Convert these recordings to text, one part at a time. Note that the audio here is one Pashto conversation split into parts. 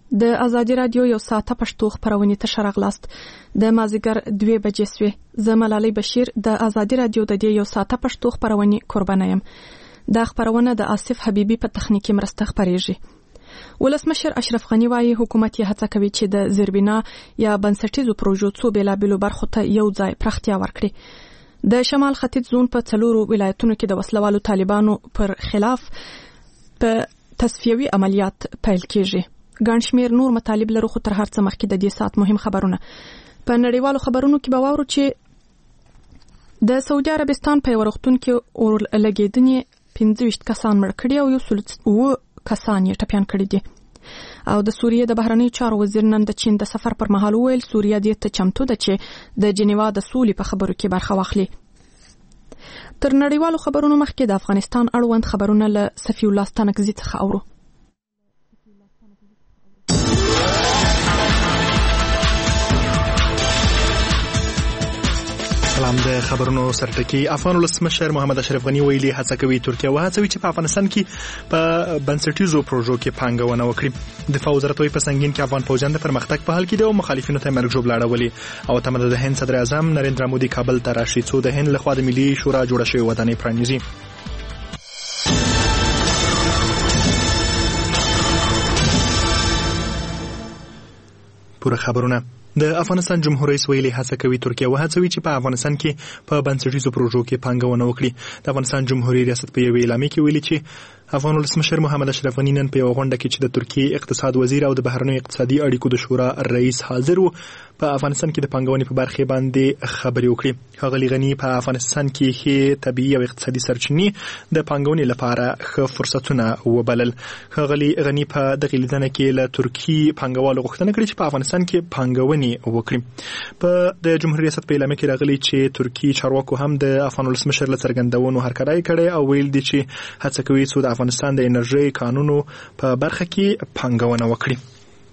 د ازادي رادیو یو ساعته پښتو خبرونه ته شراغلاست د مازیګر 2 بجې سوي. زه ملالۍ بشیر د ازادي رادیو د دې یو ساعته پښتو خبرونه قربانه یم. دا خبرونه د آصف حبیبي په تخنیکی مرسته خبريږي. ولسمشر اشرف غنی وايي حکومت یې هڅه کوي چې د زیربنا یا بنسټیزو پروژو څو بېلابېلو برخو ته یو ځای پراختیا ورکړي. د شمال ختیځ زون په 4 ولایتونو کې د وسلوالو طالبانو پر خلاف په تصفیوي عملیات پیل کیږي. ګڼ شمېر نور مطالب لرو، خو تر هر څه مخکې د دې ساعت مهم خبرونه. په نړیوالو خبرونو کې به واورو چې د سعودي عربستان په یو روغتون کې اور لګېدنې 25 کسان مړ کړي او 109 کسان یې ټپیان کړي دي. او د سوریې د بهرنیو چارو وزیر نن د چین د سفر پر مهال وویل سوریه دې ته چمتو ده چې د جنیوا د سولې په خبرو کې برخه واخلي. تر نړیوالو خبرونو مخکې د افغانستان اړوند خبرونه له صفي الله ستانکزي څخه اورو. سلام. د خبرونو سرټکی افغان ولسمشر محمد اشرف غنی ویلي هڅه کوي ترکیه وهڅوي چې په افغانستان کې په بنسټیزو پروژو کې پانګونه وکړي. دفاع وزارت په سنگین کې افغان فوجان د پرمختګ په حال کې د مخالفینو ته مرګ ژوبل اړولي او تمه د هند صدر اعظم نریندرا مودي کابل ته راشي څو د هند لخوا د ملي شورا جوړه شوې ودانۍ پرانیزي. پوره خبرونه. د افغانستان جمهور رئیس ویلي هڅه کوي ترکیه وهڅوي چې په افغانستان کې په بنسټیزو پروژو کې پانګونه وکړي. د افغانستان جمهوریت ریاست په یو اعلامیه کې ویلي چې افغان ولسمشر محمد اشرف غنی نن په یو غونډه کې چې د ترکیه اقتصاد وزیر او د بهرنیو اقتصادي اړیکو د شورا رئیس حاضر وو په افغانستان کې د پانګونې په برخه باندې خبرې وکړي. ښاغلي غنی په افغانستان کې ښه طبيعي او اقتصادي سرچینې د پانګونې لپاره ښه فرصتونه وبلل. ښاغلي غنی په دغه لیدنه کې له ترکیه پانګوالو غوښتنه کړې چې په افغانستان کې پانګونې وکړي. په د جمهوریت ریاست په اعلامیه کې راغلي چې ترکیه چارواکو هم د افغان ولسمشر له څرګندونو هرکړای کړي او ویل دي چې هڅه کوي چې د افغانستان د انرژي قانونو په برخه کې پانګونه وکړي.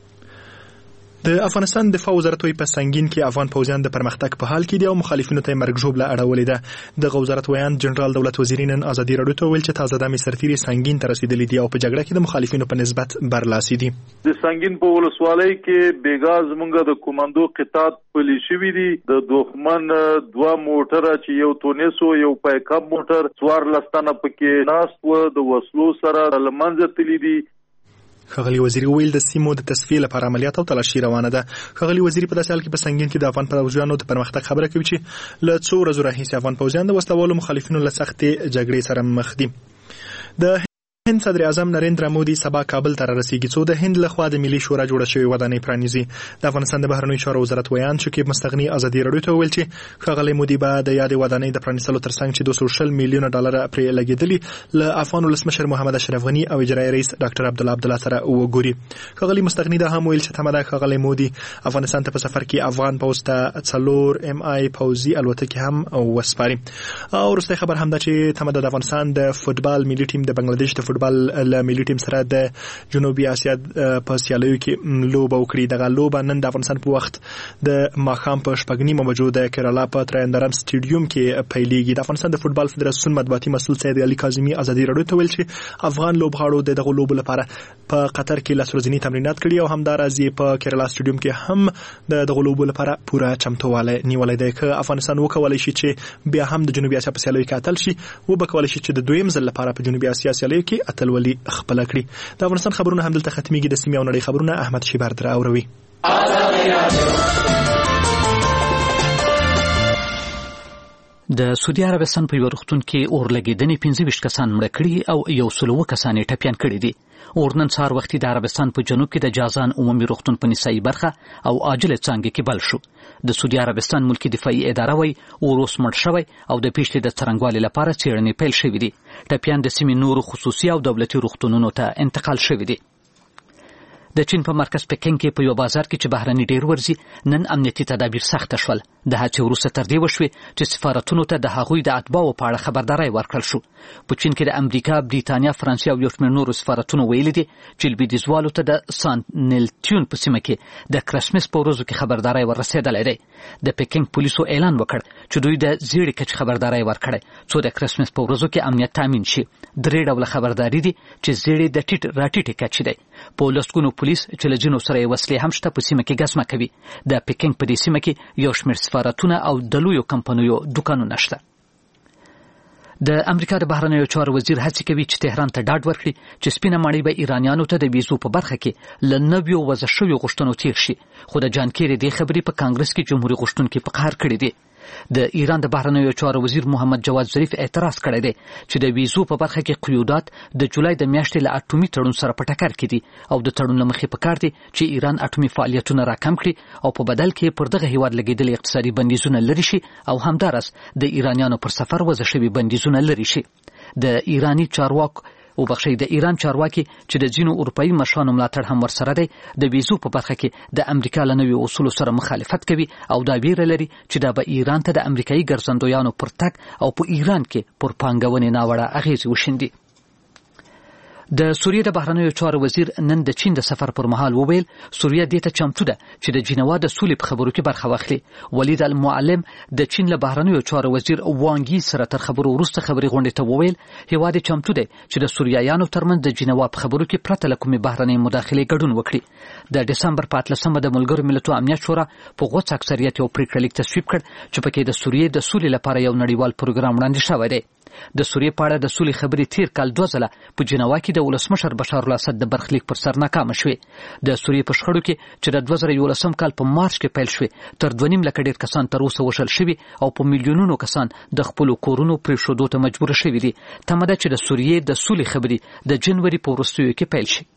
د افغانستان دفاع وزارت په سنگین کې افغان فوجان د پرمختګ په حال کې دي او مخالفینو ته مرګ ژوبل اړولې ده. د وزارت ویان جنرال دولت وزیر نن ازادي رادیو ته ویل چې تازه د سرتیري سنگین ته رسیدلې دي او په جګړه کې د مخالفینو په نسبت برلاسي دي. د سنگین په ولسوالۍ کې بیګاز مونږه د کوماندو قطاعت پلی شوی دي. د دښمن 2 موټر چې یو تونیسو یو پایکاپ موټر 4 لستانه پکې ناست و د وسلو سره لمنځه تللی دي. ښاغلي وزیر ویل د سیمو د تصفیې لپاره عملیات او تلاشي روانه ده. ښاغلي وزیر په داسې حال کې په سنگین کې د افغان پوځیانو د پرمختګ خبره کوي چې له څو ورځې راهیسې افغان پوځیان د وسلوالو مخالفینو له سختې جګړې سره مخ دي. د هند صدر اعظم نریندرا مودي سبا کابل ته رسیدي څو د هند لخوا د ملي شورا جوړه شوې ودانۍ پرانیزي. د افغانستان د بهرنیو چارو وزارت ویان شکیب مستغنی ازادي رادیو ته ویل چې ښاغلي مودي به د یاد ودانۍ د پرانیستلو ترڅنګ چې $200 میلیون پرې لګېدلي له افغان ولسمشر محمد اشرف غنی او اجرایي رئیس ډاکټر عبدالله سره وګوري. ښاغلي مستغنی دا هم ویل چې تمه ده ښاغلي مودي افغانستان ته په سفر کې افغان پوځ ته 4 MI پوځي الوتکې هم وسپاري. او وروستی خبر هم ده چې تمه ده د افغانستان د فوتبال ملي ټیم د بنگلاديش د فوتبال ملي ټیم سره د جنوبي اسیا په سیالیو کې لوبه وکړي. دغه لوبه نن د افغانستان په وخت د ماښام په 6:30 بجو د کیرالا په ترایندرم سټیډیوم کې پیلېږي. د افغانستان د فوتبال فدراسیون مطبوعاتي مسؤل سید علي کاظمي ازادي رادیو ته ویل چې افغان لوبغاړو دغه لوبو لپاره په قطر کې لاسرزنی تمرینات کړي او همدارز په کیرالا سټیډیوم کې هم دغه لوبو لپاره پوره چمتووالی نیولای دی. که افغانستان وکولای شي چې بیا هم د جنوبي اسیا په سیالیو کې اتل شي و به کولای شي چې د دویم ځل لپاره په جنوبي اسیا سیالیو کې اتلولي خپل کړی. د افغانستان خبرونه هم دلته ختميږي. د سیمې او نړۍ خبرونه احمد شیبر در اوروي. د سعودي عربستان په یو روغتون کې اور لګېدنې 25 کسان مړه کړي او 100 کسان یې ټپیان کړي دي. اور نن سهار وختي د عربستان په جنوب کې د جازان عمومي روغتون په نسایي برخه او عاجله څانګه کې بل شو. د سعودي عربستان ملکی دفاعي اداره وایي اور اوس مړ شوی او د پیښې د څرنګوالي لپاره څېړنې پیل شوې دي. ټپیان د سیمې نورو خصوصي او دولتي روغتونونو ته انتقال شوي دي. د چین په مرکز پکین کې په یو بازار کې چې بهرني ډیر ورځي نن امنیتي تدابیر سخت شول. د هڅې وروسته تر دې وشوې چې سفارتونو ته د هغوی د اتباعو په اړه خبرداری ورکړل شو. په چین کې د امریکا، بریتانیا، فرانسې او یو شمېر نورو سفارتونو ویلي دي چې لویدیځوالو ته د سان نیلټیون په سیمه کې د کرسمس په ورځو کې خبرداری ورسېدلی دی. د پکین پولیسو اعلان وکړ چې دوی د زیړې کچ خبرداري ورکړه څو د کرسمس په ورځو کې امنیت تامین شي. 3 ډول خبرداري دي چې زیړې د ټیټ راټیټ کچ دی. په لسګونو پولیس چې له جنو سره وسلې هم شته په سیمه کې غسمه کوي. د پکینګ په دې سیمه کې یو شمېر سفارتونه او د لویو کمپنیو دکانونه شته. د امریکا د بهرنیو چارو وزیر هڅه کوي چې تهران ته ډاډ ورکړي چې سپینه ماڼۍ به ایرانیانو ته د ویزو په برخه کې له نویو وضع شویو غوښتنو تیر شي. خو د جان کیری دې خبرې په کانګرس کې جمهوریت غوښتونکي په قهر کړي دي. د ایران د بهرنیو چارو وزیر محمد جواد ظریف اعتراض کړی دی چې د ویزو په برخه کې قیودات د جولای د میاشتې له اټومي تړون سره په ټکر کې دي او د تړون له مخې پکار دي چې ایران اټومي فعالیتونه راکم کړي او په بدل کې پر دغه هیواد لګیدل اقتصادي بندیزونه لري شي او همدارس د ایرانیانو پر سفر وضع شوی بندیزونه لري شي. د ایرانی ایران چارواکي چې د ځینو اروپایي مشرانو ملاتړ هم ورسره دی د ویزو په برخه کې د امریکا له نویو اصولو سره مخالفت کوي او دا ویره لري چې دا به ایران ته د امریکایي ګرځندویانو پر تګ او په ایران کې پر پانګونې ناوړه اغیزې وشیندي. د سوریې د بهرنیو چارو وزیر نن د چین د سفر پر مهال وویل سوریه دې ته چمتو ده چې د جنیوا د سولې په خبرو کې برخه واخلي. ولید المعلم د چین له بهرنیو چارو وزیر وانګ یی سره تر خبرو وروسته خبري غونډې ته وویل هیواد چمتو ده چې د سوریایانو ترمنځ د جنیوا په خبرو کې پرته له کومې بهرنۍ مداخلې ګډون وکړي. د دسمبر په 18 د ملګرو ملتونو امنیت شورا په غوڅ اکثریت یو پریکړه لیک تصویب کړ چې پکې د سوریې د سولې لپاره یو نړیوال پروګرام وړاندې شوی دی. د سوریې په اړه د سولې خبرې تیر کال 2 ځله په جنیوا کې د ولسمشر بشار الاسد د برخلیک پر سر ناکامه شوې. د سوریې په شخړو کې چې د 2011 کال په مارچ کې پیل شوې تر 2.5 لک ډیر کسان تر اوسه وشل شوي او په میلیونونو کسان د خپل کورونو پرېښودو ته مجبور شوي دي. تمه ده چې د سوریې د سولې خبرې د جنوري په وروستیو کې پیل شي.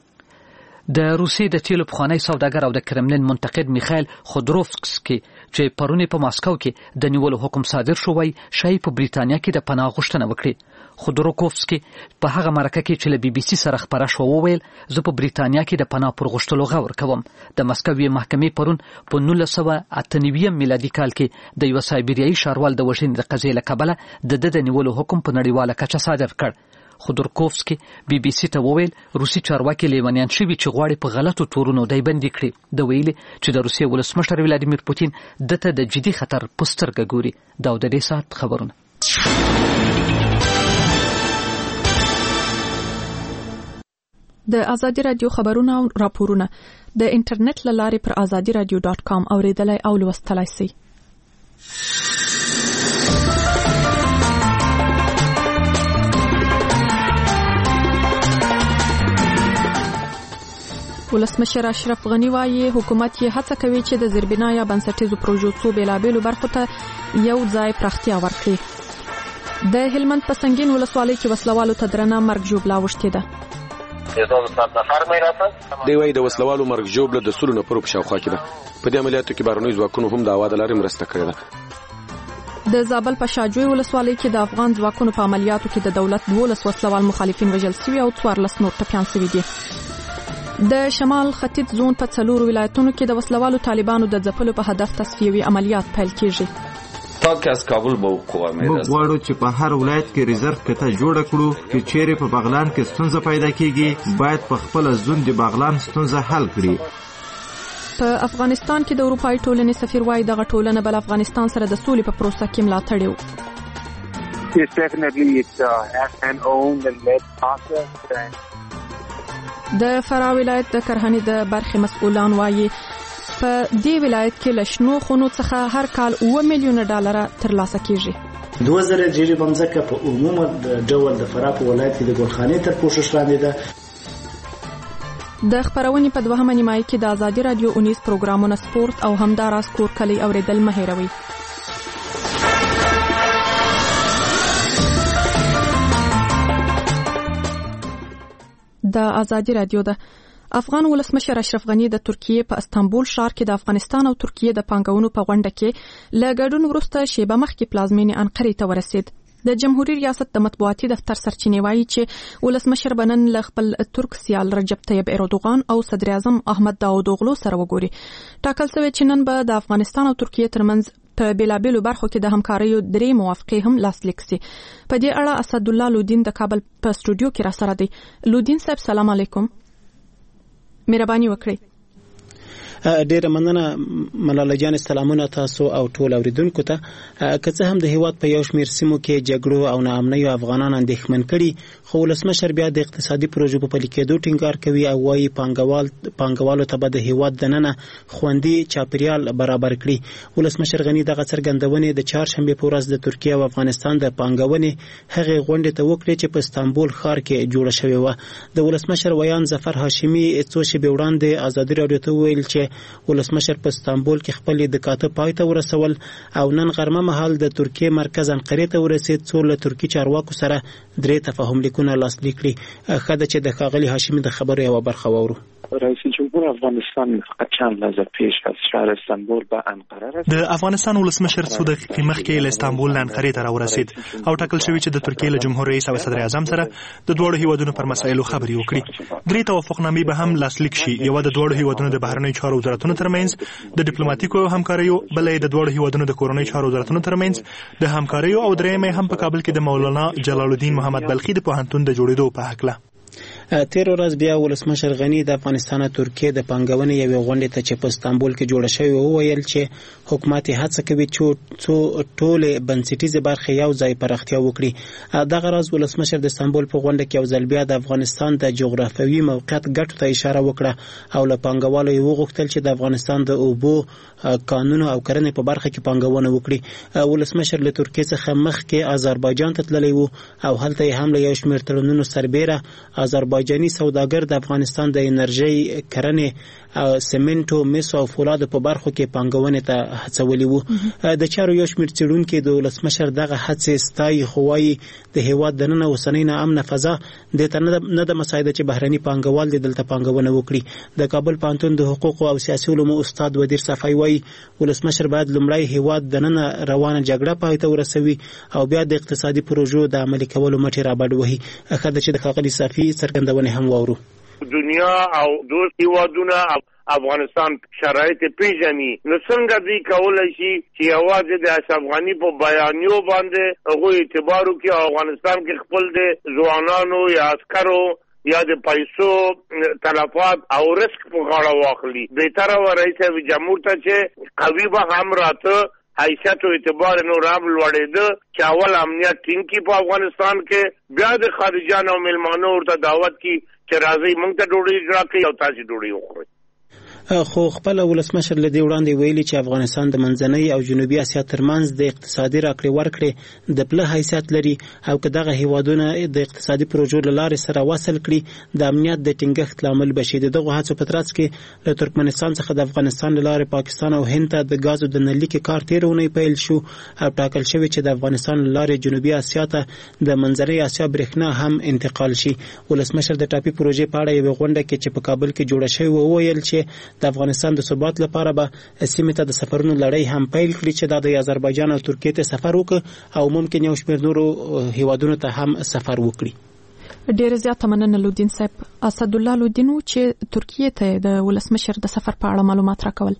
د روسیې د تیلو پخوانی سوداګر او د کرملین منتقد میخایل خودروفسکی چې پرونی په ماسکو کې د نیولو حکم صادر شو وای شای په بریتانیا کې د پناه غوښتنه وکړي. خودروفسکی په هغه مرکه کې چې له بي بي سي سره خبره شو وویل زه په بریتانیا کې د پناه پر غوښتلو غور کوم. د مسکوي محکمې پرون په 1998 میلادي کال کې د یو سایبریایي ښاروال د وژنې د قضیې له کبله د نیولو حکم په نړیواله کچه صادر کړ. خودروکوفسکی بي بي سي ته وویل روسي چارواکي لیونیان شوي چې غواړي په غلطو تورونو دای بندي کړي. د ویلي چې د روسیې ولسمشر ولادیمیر پوتین دته د جدي خطر په سترګه ګوري. دا د دې ساعت خبرونه. د ازادي رادیو خبرونه او راپورونه د انټرنیټ له لارې پر azadiradio.com اوریدلای او لوستلای شئ. ولسمشر اشرف غنی وايي حکومت یې هڅه کوي چې د زیربنا یا بنسټیزو پروژو څو بیلابېلو برخو ته یو ځای پراختیا ورکړي. د هلمند په سنگین ولسوالۍ کې وسلوالو ته درنه مرګ ژوبله اوښتې ده. دی وايي د وسلوالو مرګ ژوبله د سلو نفرو په شاوخوا کې ده. په دې عملیاتو کې بهرنیو ځواکونو هم د هوا د لارې مرسته کړې ده. د زابل په شاجوی ولسوالۍ کې د افغان ځواکونو په عملیاتو کې د دولت 12 وسلوال مخالفین وژل شوي او 14 نور ټپیان شوي دي. د شمال ختیځ زون په 4 ولایتونو کې د وسلوالو طالبانو د ځپلو په هدف تصفیوي عملیات پیل کیږي. تاکه از کابل به قوا میرسه. موږ غواړو چې په هر ولایت کې ریزرو کته جوړ کړو چې چیرې په بغلان کې ستونزه پیدا کیږي باید په خپل ځون د بغلان ستونزه حل کړي. په افغانستان کې د اروپאי ټولنې سفیر وايي دغه ټولنه بل افغانستان سره د سولې په پروسه کې ملاتړ وکړي. Yes, definitely it's an owned and led process. د فراه ولایت د کرهنې د برخې مسؤلان وايي په دې ولایت کې له شنو خونو څخه هر کال 8 میلیونه ډالر ترلاسه کیږي. 2000 جری بمځکه په عموما د ډول د فراه په ولایت کې د ګلخانې تر پوښښ لاندې ده. د خبرونې په 2مه نیمایي کې د ازادي رادیو 19 پروګرامونه سپورت او همداراز کور کلی اوریدل مه هېروئ. د ازادي رادیو د افغان ولسمشر اشرف غنی د ترکیه په استانبول ښار کې د افغانستان او ترکیه د پانګونو په غونډه کې له ګډون وروسته شیبه مخکې پلازمینې انقرې ته ورسید. د جمهوریت ریاست د مطبوعاتي دفتر سرچینې وایي چې ولسمشر بنن له خپل ترک سیال رجب طیب اردوغان او صدر اعظم احمد داودوغلو سره وګوري. ټاکل شوی چې نن به د افغانستان او ترکیه ترمنځ په بیلابېلو برخو کې د همکاریو 3 موافقې هم لاسلیک سي. په دې اړه اسدالله لودین د کابل په استودیو کې را سره دی. لودین صاحب سلام علیکم. مهرباني وکړئ. ډیره مننه ملاله جان، سلامونه تاسو او ټول اوریدونکو ته. که څه هم د هیواد په یو شمېر سیمو کې جګړو او ناامنیو افغانان اندېښمن کړي، خو ولسمشر بیا د اقتصادي پروژو په پلي کېدو ټینګار کوي او وایي پانګوالو ته به د هیواد دننه خوندي چاپیریال برابر کړي. ولسمشر غني دغه څرګندونې د چهارشنبې په ورځ د ترکیه او افغانستان د پانګونې هغې غونډې ته وکړې چې په استانبول ښار کې جوړه شوې وه. د ولسمشر ویان ظفر هاشمي څو شېبې وړاندې ازادي راډیو ته وویل چې ولسمشر په استانبول کې خپل دکاتره پای ته ورسول او نن غرمه مهال د ترکیه مرکز انقرې ته ورسید، څو له ترکی چارواکو سره 3 تفاهم لیکونه لاسلیک کړي. ښه ده چې د ښاغلي هاشمي د خبرو یوه برخه واورو. رئیس جمهور افغانستان فقط چند لحظه پیش از شهر استانبول به انقره رسید. د افغانستان ولسمشر څو دقیقې مخکې له استانبول نه انقرې ته راورسید او ټاکل شوی چې د ترکیه له جمهور رئیس او صدر اعظم سره د دوړو هیوادونو پر مسایلو خبرې وکړي. 3 توافقنامې به هم لاسلیک شي، یو د دوړو هیوادونو د بهرنیو چارو وزارتونو ترمنځ د ډیپلوماټیکو همکاریو، بل د دوړو هیوادونو د کورنیو چارو وزارتونو ترمنځ د همکاریو او درېمه هم په کابل کې د مولانا جلال الدین محمد بلخي د پوهنتون د جوړېدو په هکله. تیر ورځ بیا ولسمشر غني د افغانستان او ترکیه د پانګونې یوې غونډې ته چې په استانبول کې جوړه شوې وویل چې حکومت هڅه کوي چې ټول بنسټیزه برخې یو ځای پراختیا وکړي. دغه راز ولسمشر د استانبول په غونډه کې یو ځل بیا د افغانستان د جغرافیوي موقعیت ګټو ته اشاره وکړه او له پانګوالو یې وغوښتل چې د افغانستان د اوبو، قانون او کرنې په برخه کې پانګونه وکړي. ولسمشر له ترکیه څخه مخکې آذربایجان ته تللی و او هلته یې هم له یو شمېر تړونونو سربېره آذربایجاني سوداګر د افغانستان د انرژي، کرنې، سمنټو، مسو او فولادو په برخو کې پانګونې ته هڅولي وو. د چارو یو شمېر څېړونکي د ولسمشر دغه هڅې ستایي، خو وایي د هیواد دننه اوسنۍ ناامنه فضا دې ته نه ده مساعده چې بهرني پانګوال دې دلته پانګونه وکړي. د کابل پوهنتون د حقوقو او سیاسي علومو استاد ودیر صفای وایي ولسمشر باید لومړی هیواد دننه روانه جګړه پای ته ورسوي او بیا د اقتصادي پروژو د عملي کولو مټې رابډ وهي. ښه ده چې د ښاغلي صفي څرګندونې هم واورو. دنیا او دوست هیوادونه افغانستان شرایط پیژني، نو څنګه دوی کولای شي چې یوازې د اشرف غني په بیانیو باندې هغه اعتبار وکړي او افغانستان کې خپل د ځوانانو یا عسکرو یا د پیسو تلفات او رسک په غاړه واخلي. بهتره و رئیس جمهور ته چې قوي به هم راته حیثیت او اعتبار نور هم لوړېده چې اول امنیت ټینګ کړي په افغانستان کې، بیا د خارجيانو او مېلمانو ورته دعوت کړي چې راځي موږ ته ډوډۍ راکړي او تاسو ډوډۍ وخورئ. خو خپل ولسمشر له دې وړاندې ویلي چې افغانستان د منځنۍ او جنوبي اسیا ترمنځ د اقتصادي راکړې ورکړې د پله حیثیت لري او که دغه هیوادونه د اقتصادي پروژو له لارې سره وصل کړي د امنیت د ټینګښت لامل بشي. د دغو هڅو په ترڅ کې له ترکمنستان څخه د افغانستان له لارې پاکستان او هند ته د غازو د نلیکې کار تېره اونۍ پیل شو او ټاکل شوی چې د افغانستان له لارې جنوبي اسیا ته د منځنۍ اسیا برېښنا هم انتقال شي. ولسمشر د ټاپي پروژې په اړه یوه غونډه کې چې په کابل کې جوړه شوې وویل چې د افغانستان د ثبات لپاره به سیمې ته د سفرونو لړۍ هم پیل کړي چې دا د آذربایجان او ترکیه ته سفر وکړي او ممکن یو شمېر نورو هیوادونو ته هم سفر وکړي. ډېر زیات مننه لودین صاحب. اسد الله لودین چې ترکیه ته د ولسمشر د سفر په اړه معلومات راکول.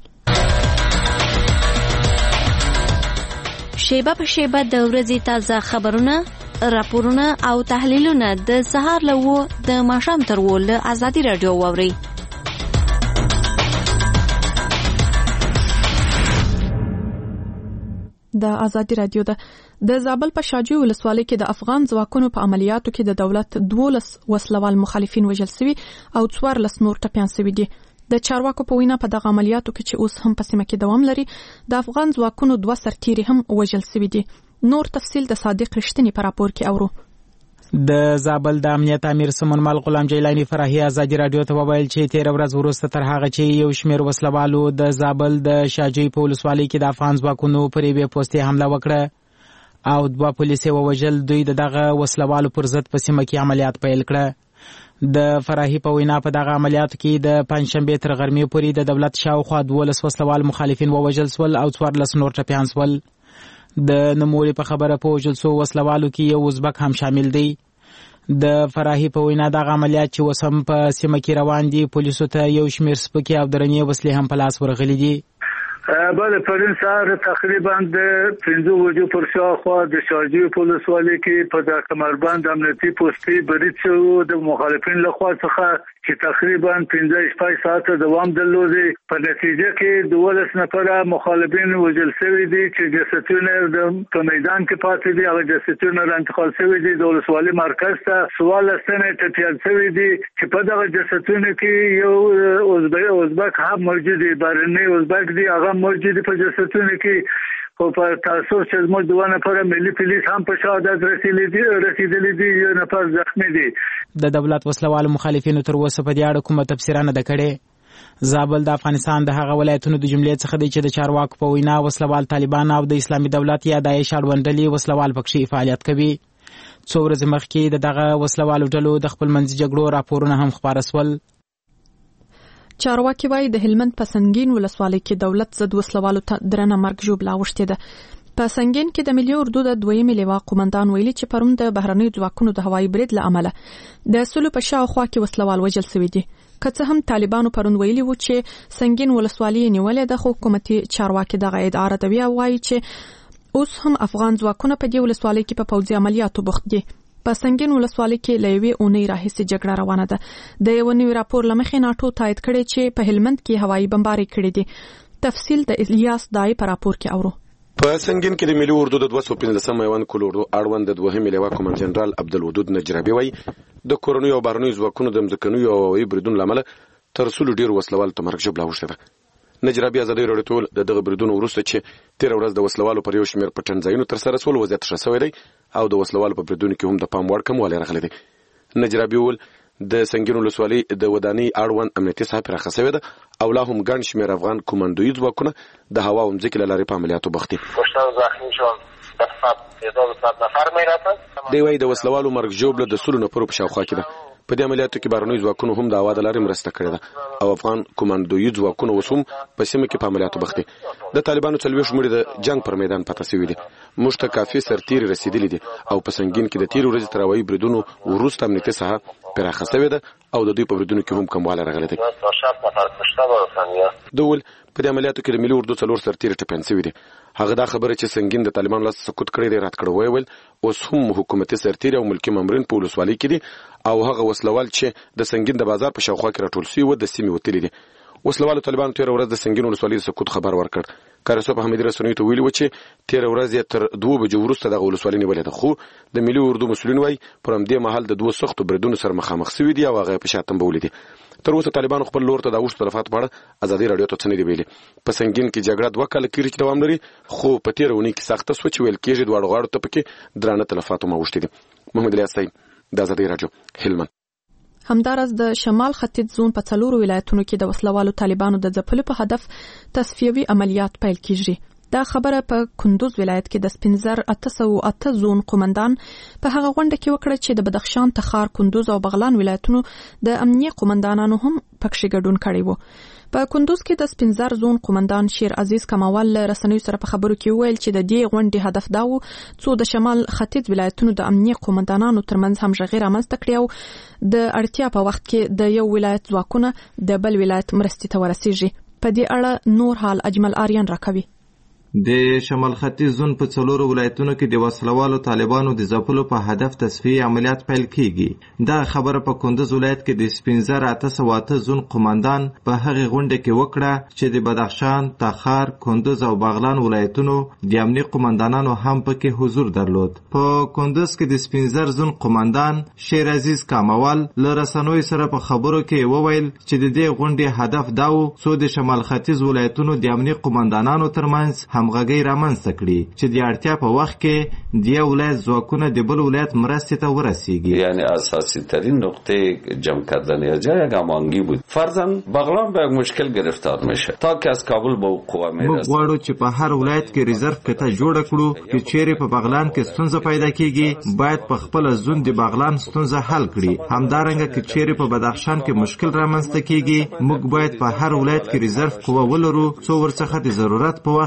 شیبه په شیبه د ورځې تازه خبرونه، راپورونه او تحلیلونه د سهار له 9 د ماښام تر 10 له ازادي رادیو واوري. د ازادي رادیو د زابل په شاجوی ولسوالۍ کې د افغان ځواکونو په عملیاتو کې د دولت 12 وسلوال مخالفین وژل شوي او 14 نور ټپیان شوي دي. د چارواکو په وینا په دغه عملیاتو کې چې اوس هم په سیمه کې دوام لري د افغان ځواکونو 2 سرتیري هم وژل شوي دي. نور تفصیل د صادق رښتینی په راپور کې اورو. د زابل د امنیت امیر سمون مال غلام جیلانی فراهی ازادي رادیو ته وویل چې 13 ورځې وروسته تر هغه چې یو شمېر وسلوالو د زابل د شاجوی په ولسوالۍ کې د افغان ځواکونو پر یوې پوستې حمله وکړه او 2 پولیس یې ووژل، دوی دغه وسلوالو پر ضد په سیمه کې عملیات پیل کړه. د فراهی په وینا په دغه عملیاتو کې د پنځشنبې تر غرمې پورې د دولت شاوخوا 12 وسلوال مخالفین ووژل شول او 14 نور ټپیان شول. د نوموړي په خبره په وژل شوو وسلوالو کې یو ازبک هم شامل دی. د فراهی په وینا دغه عملیات چې اوس په سیمه کې روان دي پولیسو ته یو شمېر سپکې او درنې وسلې هم په لاس ورغلي دي. بله پرین سهار تقریبا د 15 بجو پر شاوخوا د شاجوی په ولسوالۍ کې په د کمربند امنیتي پوستي برید شو د مخالفین لخوا څخه چې تقریبا 15 ساعته دوام درلودي. په نتیجه کې 12 نفره مخالفین وژل شوي دي چې جسدونه په میدان کې پاتې دي. هغه جسدونه انتقال شوي دي د ولسوالۍ مرکز ته. سوال ستنه ټپيان شوي دي چې په دغه جسدونه کې یو ازبک هم موجود دي، بارني ازبک دي، هغه موجود په جسدونه کې. او په تاسو چې زموږ دوه نفر ملي پولیس هم په شهادت رسیدلي دي، یو نفر زخمی دي. د دولت وسلوالو مخالفینو تر اوسه په دې اړه کومه تفسیر نه ده کړې. زابل د افغانستان د هغه ولایتونو د جملې څخه دی چې د چارواکو په وینا وسلوال طالبان او د اسلامي دولت یا داعش اړوندلي وسلوال پکې فعالیت کوي. څو ورځې مخکې دغه وسلوالو ډلو د خپل منځي جګړو راپورونه هم خپاره سول. چارواکي وايي د هلمند په سنگین ولسوالۍ کې دولت ضد وسلوالو ته درنه مرګ ژوبله اوښتې ده. په سنگین کې د ملي اردو د دویمې لواء قومندان ویلي چې پرون د بهرنیو ځواکونو د هوایي برید له امله د سلو په شاوخوا کې وسلوال وژل شوي دي. که څه هم طالبانو پرون ویلي وو چې سنگین ولسوالۍ نیولې ده، خو حکومتي چارواکي دغه ادعا ردوي او وایي چې اوس هم افغان ځواکونه په دې ولسوالۍ کې په پوځي عملیاتو بوخت دي. په سنگین ولسوالۍ کې له یوې اونۍ راهیسې جګړه روانه ده. د یو نوي راپور له مخې ناټو تایید کړی چې په هلمند کې هوایي بمبارۍ کړې دي. تفصیل د الیاس دای په راپور کې اورو. په سنگین کې د ملي اردو د 215 میوان کول اردو اړوند د دوهمې لواء قومندان جنرال عبدالودود نجرابي وایي د کورونو او بهرنیو ځواکونو د مځکنیو او هوایي بریدونو له امله تر څو ډیر وسلوال ته مرګ ژوبله اوښتې ده. نجرابي ازادي راډیو ټول دغه بریدونو وروسته چې 13 ورځ د وسلوالو پر یو شمېر پټن ځایونو تر سره سول وضعیت ښه شوی دی او د وسلوالو په بریدونو کې هم د پام وړ کموالی راغلی دی. نجرابي وویل د سنگین ولسوالۍ د ودانۍ اړوند امنیتي ساحه پراخه شوې ده او لا هم ګڼ شمېر افغان کومندوي ځواکونه د هوا او مځکې له لارې په عملیاتو بوخت دي. دی وایي د وسلوالو مرګ ژوبله د سلو نفرو په شاوخوا کې ده. په دې عملیاتو کې بهرنیو ځواکونو هم د هوا د لارې مرسته کړې ده او افغان کومندوي ځواکونه اوس هم په سیمه کې په عملیاتو بوخت دي. د طالبانو 40 مړي د جنگ پر میدان پاتې شوي دي. موږ ته کافي سرتیري رسیدلي دي او په سنگین کې د 13 ورځې تر هوایي بریدونو وروسته امنیتي ساحه پراخه شوې ده او د دوی په بریدونو کې هم کموالی راغلی دی. ډول په دې عملیاتو کې د ملي اردو 4 سرتیري ټپیان شوي دي. هغه دا خبره چې سنگین د طالبانو لاس سقوط کړی دی رد کړی. ویل اوس هم حکومتي سرتیري او ملکی مامورین په ولسوالۍ کې دي او هغه وسلوال چې د سنگین د بازار په شاوخوا کې راټول شوي و د سیمې وتلي دي. وسلوالو طالبانو 13 ورځ د سنگین ولسوالۍ د سقوط خبر ورکړ. کارسو په حمید رسنیو ته ویلي و چې 13 ورځې تر 2 بجو وروسته دغه ولسوالۍ نیولې ده، خو د ملي اردو مسؤلین وایي پر همدې مهال د 2 سختو بریدونو سره مخامخ شوي دي او هغه په شا تنبولي دي. تر اوسه طالبانو خپل لور ته د اوښتو تلفات په اړه ازادي راډیو ته څه نه دي ویلي. په سنگین کې جګړه 2 کاله کېږي چې دوام لري، خو په 13 اونۍ کې سخته سوه چې ویل کېږي دواړو غاړو ته پکې درانه تلفات هم اوښتي دي. محمد الیاس صاحب د ازادي راډیو هلمند. همدارس د شمال ختیځ زون په 4 ولایتونو کې د وسلوالو طالبانو د ځپلو په هدف تصفیوي عملیات پیل کیږي. دا خبره په کندوز ولایت کې د سپینزر 808 زون قومندان په هغه غونډه کې وکړه چې د بدخشان، تخار، کندوز او بغلان ولایتونو د امنیه قومندانانو هم پکې ګډون کړی وو. په کندوز کې د سپینزر زون قومندان شیر عزیز کماول رسنیو سره په خبرو کې ویل چې د دې غونډې هدف دا و څو د شمال ختیځ ولایتونو د امنیه قومندانانو ترمنځ همغږي رامنځته کړي او د اړتیا په وخت کې د یو ولایت ځواکونه د بل ولایت مرستې ته ورسیږي. په دې اړه نور حال اجمل آریان راکوي. د شمال ختیځ زون په 4 ولایتونو کې د وسلوالو طالبانو د ځپلو په هدف تصفیه عملیات پیل کیږي. دا خبره په کندوز ولایت کې د سپینزر 808 زون قومندان په هغه غونډه کې وکړه چې د بدخشان، تخار، کندوز او بغلان ولایتونو د امنیه قومندانانو هم پکې حضور درلود. په کندوز کې د سپینزر زون قومندان شیر عزیز کاموال له رسنیو سره په خبرو کې وویل چې د دې غونډې هدف دا و څو د شمال ختیځ ولایتونو د امنیه قومندانانو ترمنځ همغږي رامنځته کړي چې د اړتیا په وخت کې د یو ولایت ځواکونه د بل ولایت مرستې ته ورسیږي. یعنی اساسی ترین نقطه جمع کردن جای هماهنگی بود. فرضاً بغلان به مشکل گرفتار میشه تا که از کابل به قوا میرسه. موږ غواړو چې په هر ولایت کې ریزرو کته جوړ کړو چې چیرې په بغلان کې ستونزه پیدا کیږي باید په خپل ځون د بغلان ستونزه حل کړي. همدارنګه چې چیرې په بدخشان کې مشکل رامنځته کیږي موږ باید په هر ولایت کې ریزرو قوا ولرو څو ورڅخه د ضرورت په وخت کې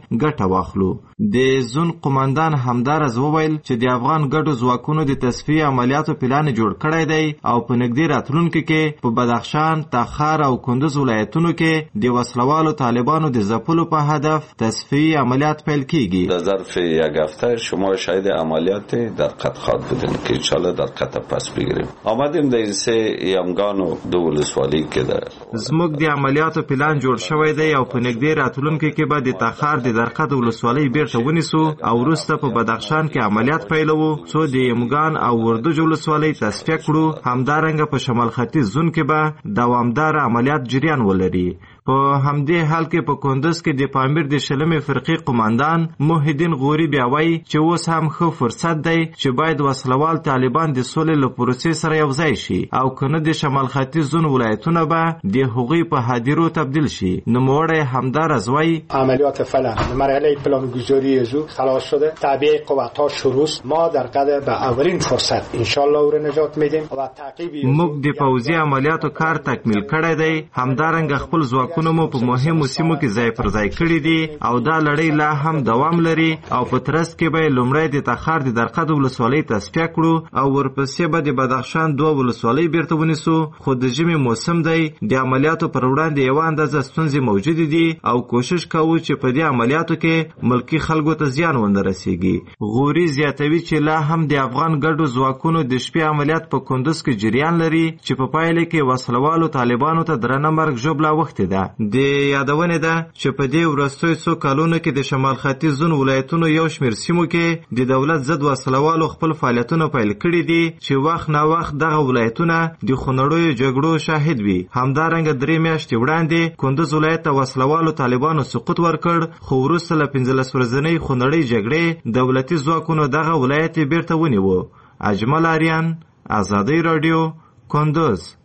ګټه واخلو. د زون قومندان همدارز وویل چې د افغان ګډو ځواکونو د تصفیې عملیاتو پلان جوړ کړی دی او په نږدې راتلونکي کې په بدخشان، تخار او کندوز ولایتونو کې د وسلوالو طالبانو د ځپلو په هدف تصفیه عملیات پیل کیږي. در ظرف یک هفته شما شاهد عملیات در قطع خواهد بودین که انشالله در قطع پس بگیریم. آمدیم در این سه یمگان و دو ولسوالی که ده زموږ د عملیاتو پلان جوړ شوی دی او په نږدې راتلونکي کې به د تخار د درقد ولسوالۍ بیرته ونیسو او وروسته په بدخشان کې عملیات پیلوو څو د یمگان او وردوج ولسوالۍ تصفیه کړو. همدارنګه په شمال ختیځ زون کې به دوامدار عملیات جریان ولري. په همدې حال کې په کندوز کې د پامیر د شلمې فرقې قومندان محیدین غوري بیا وایي چې اوس هم ښه فرصت دی چې باید وسلوال طالبان د سولې له پروسې سره یوځای شي او کنه د شمال ختیځ زون ولایتونه به د هغوی په هدیرو تبدیل شي. نوموړی همدارز وایي عملیات فعلا مرحله پلانگذاری زو خلاص شده، تعبیه قوت‌ها شروع. ما در قدر به اولین فرصت ان شاء الله او نجات میدیم و تعقیب موږ د پوځي عملیاتو کار تکمیل کړی دی. همدارنګه خپل ځواکونه مو په مهمو سیمو کې ځای پر ځای کړي دي او دا لړۍ لا هم دوام لري او په ترڅ کې به لومړی د تخار د درقد ولسوالۍ تصفیه کړو او ورپسې به د بدخشان دوه ولسوالۍ بیرته ونیسو. خو د ژمي موسم دی، د عملیاتو پر وړاندې یوه اندازه ستونزې موجودې دي او کوشش کوو چې په دې عملیاتو کې ملکي خلکو ته زیان ونه رسیږي. غوري زیاتوي چې لا هم د افغان ګډو ځواکونو د شپې عملیات په کندوز کې جریان لري چې په پایله کې وسلوالو طالبانو ته درنه مرګ ژوبله اوښتې ده. د یادونې ده چې په دې وروستیو څو کلونو کې د شمال ختیځ زون ولایتونو یو شمېر سیمو کې د دولت ضد وسلوالو خپل فعالیتونه پیل کړي دي چې وخت نه وخت دغه ولایتونه د خونړیو جګړو شاهد وي. همدارنګه 3 میاشتې وړاندې کندوز ولایت ته وسلوالو طالبانو سقوط ورکړ، خو وروسته له 15 ورځنۍ خونړۍ جګړې دولتي ځواکونو دغه ولایت بیرته ونیو. اجمل آریان، آزادی رادیو، کندوز.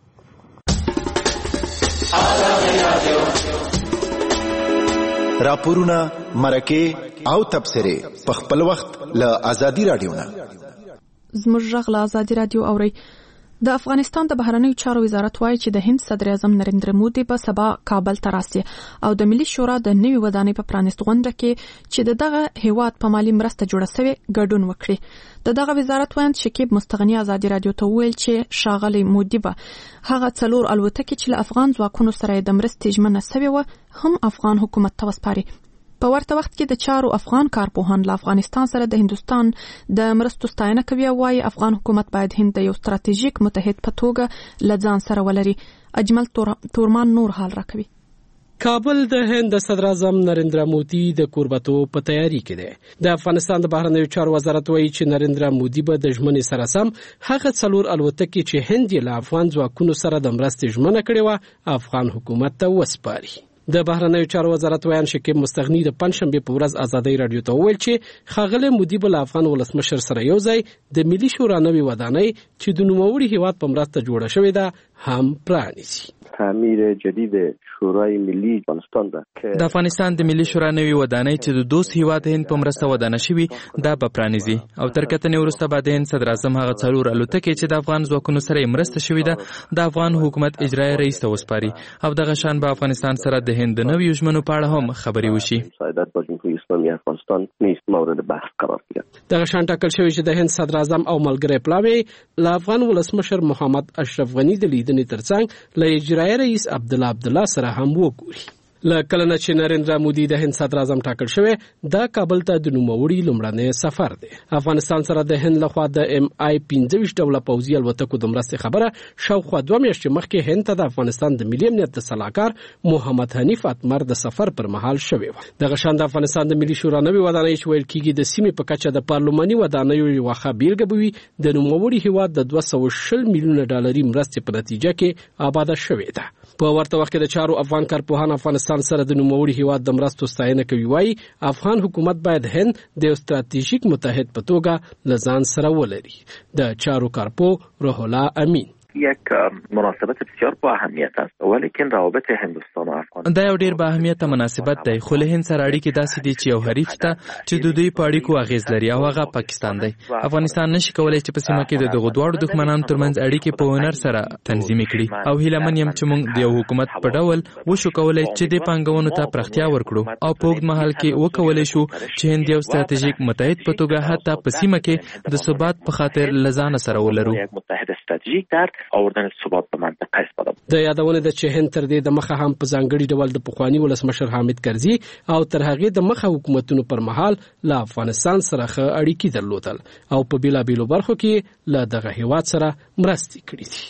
راپورونه، مرکه او تبصره په خپل وخت له آزادی رادیو نه. زموږ غږ له آزادی رادیو اوري. د افغانستان د بهرنیو چارو وزارت وایي چې د هند صدر اعظم نریندر مودي به سبا کابل ته راسي او د ملي شورا د نوي ودانۍ په پرانیست غونډه کې چې دغه هیواد په مالی مرسته جوړه شوی ګډون وکړي. دغه وزارت وایي شکیب مستغنی آزادی رادیو ته ویل چې شاغلی مودي به هغه 4 الوتکې چې له افغان ځواکونو سره د مرستې ژمنه شوی و هم افغان حکومت ته وسپاري. په ورته وخت کې د چارو افغان کارپوهان له افغانستان سره د هندستان د مرستو ستاینه کوي او وايي افغان حکومت باید هند د یو ستراتیژیک متحد په توګه له ځان سره ولري. اجمل تورمان نور حال راکوي. کابل د هند صدر اعظم نریندر مودي د کوربتو په تیاری کې دی. د افغانستان د بهرنیو چارو وزارت وایي چې نریندر مودي به د ژمنې سره سم هغه 4 الوتکې چې هند له افغان ځواکونو سره د مرستې ژمنه کړې و افغان حکومت ته وسپاري. د بهرنیو چارو وزارت ویان شکیب مستغنی د پنځشنبه په ورځ آزادی رادیو ته ویل چې خاغله مودي بل افغان ولسمشر سره یو ځای د ملي شورا نوي ودانۍ چې د نوموړي هیواد په مرسته جوړه شوې ده هم پرانیسي. تعمیر جدید شورای ملی افغانستان ده د افغانستان د ملي شورا نوي ودانۍ چې د دوست هیواد هند په مرسته ودانه شوی دا به پرانیزي او تر کتنې وروسته بعد هند صدر اعظم هغه 4 الوتکې چې د افغان ځواکونو سره مرسته شوی ده د افغان حکومت اجرایی رئیس ته وسپاري او دغه شان به افغانستان سره د هند د نوي ژمنو په اړه هم خبري وشي. سعادت با جمهوری اسلامی افغانستان نیست مورد بحث قرار گرفت. دغه شان ټاکل شوی چې د هند صدر اعظم او ملګری پلاوی له افغان ولسمشر محمد اشرف غنی د لیدنې ترڅنګ له اجرایی رئیس عبدالله سره هم وګوري. لکه چې نریندر مودي د هند صدر اعظم ټاکل شوی دا کابل ته د نوموړي لومړنی سفر دی. افغانستان سره د هند لخوا د MI-25 ډوله پوځي الوتکو د مرستې خبره شاوخوا 2 میاشتې مخکې هند ته د افغانستان د ملي امنیت د سلاکار محمد حنیف اتمر د سفر پر مهال شوی و. دغه شان د افغانستان د ملي شورا نوي ودانۍ چې ویل کیږي د سیمې په کچه د پارلماني ودانیو یو ښه بیلګه بوي د نوموړي هیواد د 220 میلیونه ډالري مرستې په نتیجه کې آباد شوی ده. په ورته وخت کې د چارو افغان کارپوهان افغانستان سره د نوموړي هیواد د مرستو ستاینه کوي. وايي افغان حکومت باید هند د یو ستراتیژیک متحد په توګه له ځان سره ولري. د چارو کارپو روح الله امین یک مناسبت بسیار با اهمیت است، ولیکن روابط هندوستان و افغانستان دا یو ډیر با اهمیته مناسبت دی، خو له هند سره اړیکې داسې دي چې یو حریف ته چې د دوی په اړیکو اغیز لري او هغه پاکستان دی. افغانستان نشي کولای چې په سیمه کې د دغو دواړو دښمنانو ترمنځ اړیکې په هنر سره تنظیم کړي او هیله من یم چې موږ د یو حکومت په ډول وشو کولای چې د پانګونو ته پراختیا ورکړو او په اوږد مهال کې وکولای شو چې هند یو ستراتیژیک متحد په توګه حتی په سیمه کې د ثبات په خاطر لزان سره ولرو. د یادونه د چې هند تر دې د مخه هم په ځانګړي ډول د پخوانی ولسمشر حامد کرزي او تر هغه د مخه حکومتونو پر مهال له افغانستان سره ښه اړیکې درلودل او په بیلابیلو برخو کې له دغه هیواد سره مرستې کړې دي.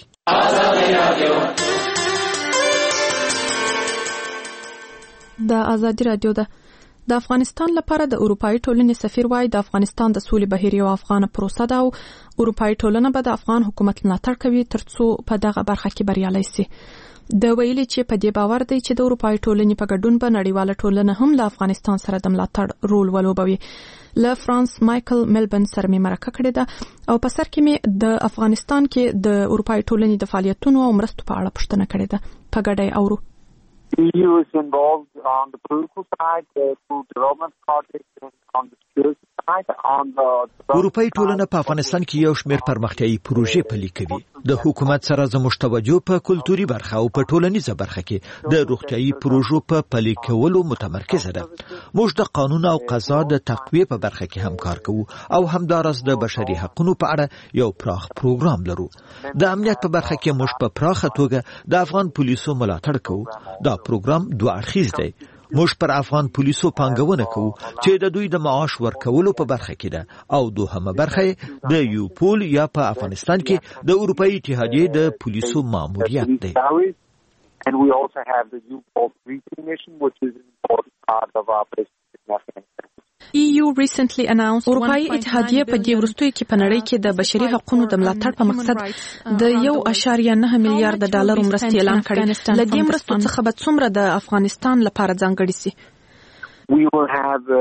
د ازادي رادیو د افغانستان لپاره د اروپאי ټولنې سفیر وایي د افغانستان د سولې بهیر یو افغان پروسه ده او اروپאי ټولنه به د افغان حکومت ملاتړ کوي ترڅو په دغه برخه کې بریالي شي. د ویلي چې په دې باور دی چې د اروپאי ټولنې په ګډون به نړیواله ټولنه هم له افغانستان سره د ملاتړ رول ولوبوي. له فرانس مایکل ملبن سره مې مرکه کړې ده او په سر کې مې د افغانستان کې د اروپאי ټولنې د فعالیتونو او مرستو په اړه پوښتنه کړې ده. په ګډه اورو. EU is involved on the political side through development projects and on the security side on the اروپאי ټولنه په افغانستان کې یو شمېر پرمختیايي پروژې پلي کوي. د حکومت سره زموږ توجه په کلتوري برخه او په ټولنیزه برخه کې د روغتيایي پروژو په پلي کولو متمرکزه ده. موږ د قانون او قضا د تقویه په برخه کې هم کار کوو او همدارس د بشري حقوقو په اړه یو پراخ پروګرام لرو. د امنیت په برخه کې موږ په پراخه توګه د افغان پولیسو ملاتړ کوو. دا پروګرام دوه اړخیز دی. موږ پر افغان پولیسو پانګونه کوو چې د دوی د معاش ورکولو په برخه کې ده او دوهمه برخه د یوپول یا په افغانستان کې د اروپאי اتحادیې د پولیسو ماموریت دی. And we also have the UPOL briefing mission, which is an important part of our business in Afghanistan. EU recently announced اروپאי اتحادیه په دې وروستیو کې په نړۍ کې د بشري حقوقو د ملاتړ په مقصد د 1.9 میلیارډ ډالر مرستې اعلان کړې. له دې مرستو څخه به څومره د افغانستان لپاره ځانګړي سي؟ We will have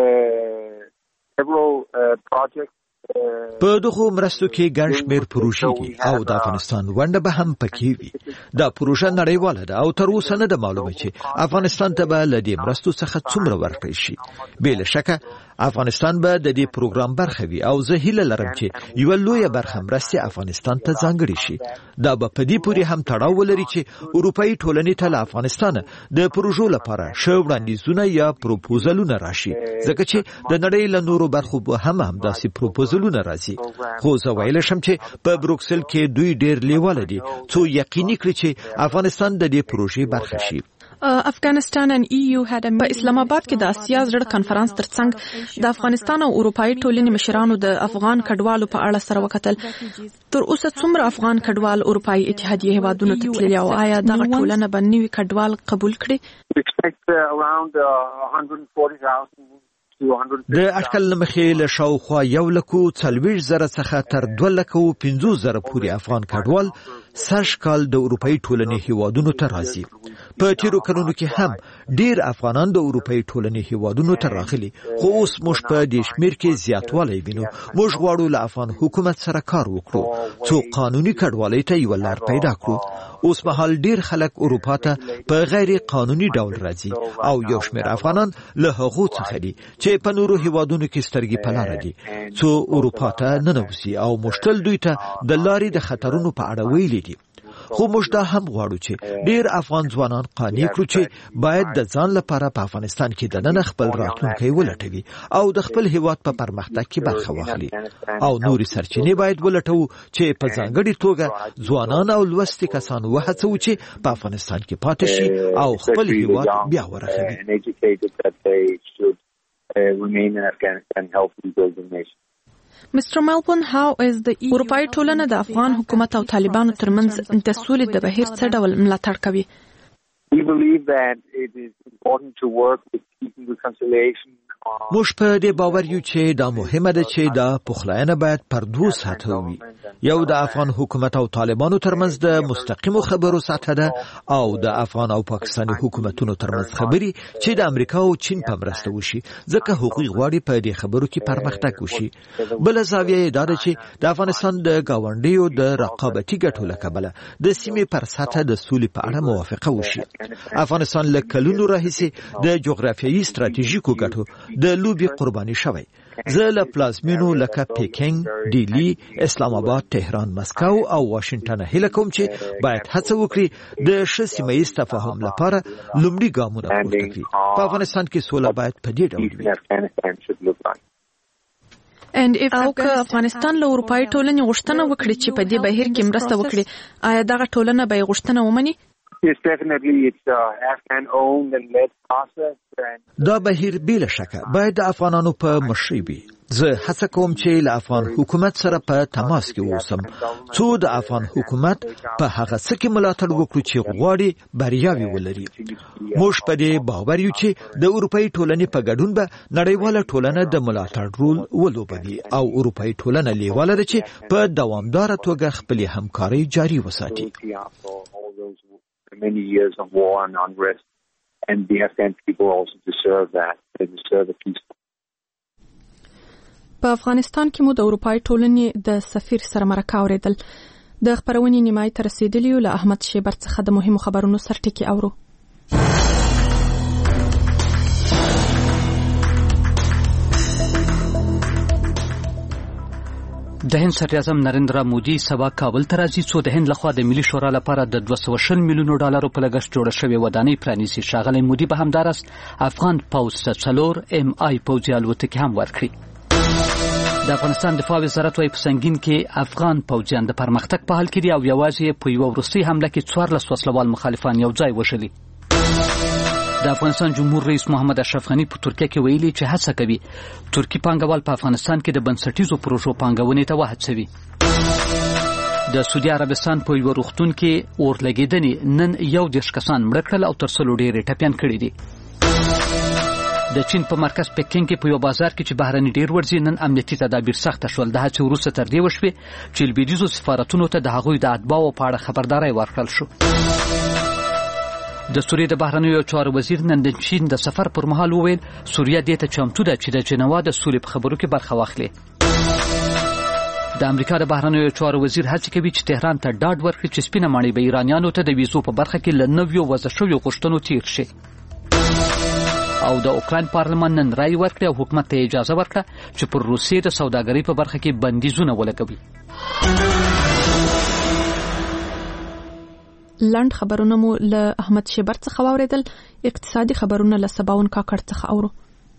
several projects. په دغه مرستو کې ګڼ شمېر پروژې دي او د افغانستان ونډه به هم پکې وي. دا پروژه نړیواله ده او تر اوسه نه ده معلومه چې افغانستان ته به له دې مرستو څخه څومره ورکړل شي. بې له شکه افغانستان به د دې پروګرام برخه وي او زه هیله لرم چې یو لوی برخه مرستې افغانستان ته ځانګړي شي. دا به په دې پورې هم تړاو ولري چې اروپאי ټولنې ته له افغانستان د پروژو لپاره ښه وړاندیزونه یا پروپوزلونه راشي ځکه چې د نړۍ له نورو برخو به هم همداسې پروپوزلونه راځي. خو زه ویلی شم چې په بروکسل کې دوی ډېر لیواله دي څو یقیني کړي چې افغانستان د دې پروژې برخه شي. افغانستان and EU had په اسلام آباد کې د اسیا زړه کنفرانس ترڅنګ د افغانستان او اروپאי ټولنې مشرانو د افغان کډوالو په اړه سره وکتل. تر اوسه څومره افغان کډوال اروپאי اتحادیې هیوادونو ته تللي او آیا دغه ټولنه به نوي کډوال قبول کړي؟ د اټکل مخې له شاوخوا 1,40,000 څخه تر 2,50,000 پورې افغان کډوال سږ کال د اروپאי ټولنې هیوادونو ته راځي. په تیرو کلونو کې هم ډیر افغانان د اروپאי ټولنې هیوادونو ته راغلي خو اوس موږ په دې شمیر کې زیاتوالی وینو. موږ غواړو له افغان حکومت سره کار وکړو څو قانوني کډوالۍ ته یو لار پیدا کړو. اوس مهال ډیر خلک اروپا ته په غیر قانوني ډول راځي او یو شمیر افغانان له هغو څخه دي چې په نورو هیوادونو کې سترګې په لاره دي څو اروپا ته ننوځي او مشتل دوی ته د لارې د خطرونو په اړه ویلي دي. خو موږ دا هم غواړو چې ډیر افغان ځوانان قانع کړو چې باید د ځان لپاره په افغانستان کې دننه خپل راتلونکی ولټوي او د خپل هیواد په پرمختګ کې برخه واخلي او نوري سرچینې باید ولټوو چې په ځانګړي توګه ځوانان او لوستي کسان وهڅوو چې په افغانستان کې پاتې شي او خپل هیواد بیا ورغوي. Remain in Afghanistan helping build the nation. Mr. Melbourne, how is the اروپאי ټولنه د افغان حکومت او طالبانو ترمنځ د سولې د بهیر څه ډول ملاتړ کوي؟ We believe that it is important to work with peace and reconciliation موږ په دې باور یو چې دا مهمه ده چې دا پخلاینه باید پر دوه سطحه وي. یو د افغان حکومت او طالبانو ترمنځ د مستقیمو خبرو سطحه ده او د افغان او پاکستاني حکومتونو ترمنځ خبري چې د امریکا او چین په مرسته وشي، ځکه حقوقي غواړي په دې خبرو کې پرمختګ وشي. بل زاویه دا ده چې د افغانستان د گاونډیو د رقابتي ګټو له کبله د سیمې پر سطحه د سولې په اړه موافقه وشي. افغانستان له کلونو راهیسې د جغرافیایي ستراتیژیکو ګټو د لوبي قرباني شوی. زه له پلازمینو لکه پیکینګ، ډیلی، اسلام آباد، تهران، مسکو او واشنگټن هیله کوم چې باید هڅه وکړي د ښه سیمه‌ییز تفاهم لپاره لومړي ګامونه پورته کړي. په افغانستان کې سوله باید په دې ډول وي. او که افغانستان له اروپאי ټولنې غوښتنه وکړي چې په دې بهیر کې مرسته وکړي، آیا دغه ټولنه به غوښتنه ومني؟ دا بهیر بلا شکه باید د افغانانو په مشرۍ وي. زه هڅه کوم چې له افغان حکومت سره په تماس کې اوسم څو د افغان حکومت په هغه څه کې ملاتړ وکړو چې غواړي بریاوي ولري. موږ په دې باور یو چې د اروپאי ټولنې په ګډون به نړیواله ټولنه د ملاتړ رول ولوبوي او اروپאי ټولنه لیواله ده چې په دوامداره توګه خپل همکاري جاري وساتي. Many years of war and unrest, and the Afghan people also deserve that. They deserve a peace. په افغانستان کې مو د اروپאי ټولنې د سفیر سره مرکه اوریدل. د خبرونې نیمای ته رسیدلی له احمد شیبر څخه د مهمو خبرونو سرټکی اورو. د هند صدر اعظم نریندرا مودي سبا کابل ته راځي څو د هند لخوا د ملي شورا لپاره د 260 میلیونو ډالرو په لګښت جوړه شوې ودانۍ پرانیزي. ښاغلی مودي به همدارس افغان پوځ ته 4 MI پوځي الوتکې هم ورکړي. د افغانستان دفاع وزارت وايي په سنگین کې افغان پوځیان د پرمختګ په حال کې دي او یوازې په یو وروستۍ حمله کې 14 وسلوال مخالفان یو ځای وشلي. د افغانستان جمهور رئیس محمد اشرف غنی په ترکیه کې ویلي چې هڅه کوي ترکی پانګوال په افغانستان کې د بنسټیزو پروژو پانګونې ته وهڅوي. د سعودي عربستان په یو روغتون کې اور لګیدنې نن 11 کسان مړه کړل او تر څلو ډېر ټپيان کړي دي. د چین په مرکز پکین کې په یو بازار کې چې بهرني ډیر ورځي نن امنیتي تدابیر سخت شول. د هڅې وروسته تر دې وشوي چې لویدیځو سفارتونو ته د هغوی د اتباعو په اړه خبرداري ورکړل شو. د سوریې د بهرنیو چارو وزیر نن د چین د سفر پر مهال وویل سوریه دې ته چمتو ده چې د جنوا د سولې په خبرو کې برخه واخلي. د امریکا د بهرنیو چارو وزیر هڅه کوي چې تهران ته ډاډ ورکړي چې سپینه ماڼۍ به ایرانیانو ته د ویزو په برخه کې له نویو وضع شویو غوښتنو تیر شي. او د اوکراین پارلمان نن رای ورکړ او حکومت ته اجازه ورکړه چې پر روسیې د سوداګرۍ په برخه کې بندیزونه ولګوي. لاند خبرونه مو له احمد شیبر څخه واوریدل. اقتصادي خبرونه له سباون کاکړ څخه اورو.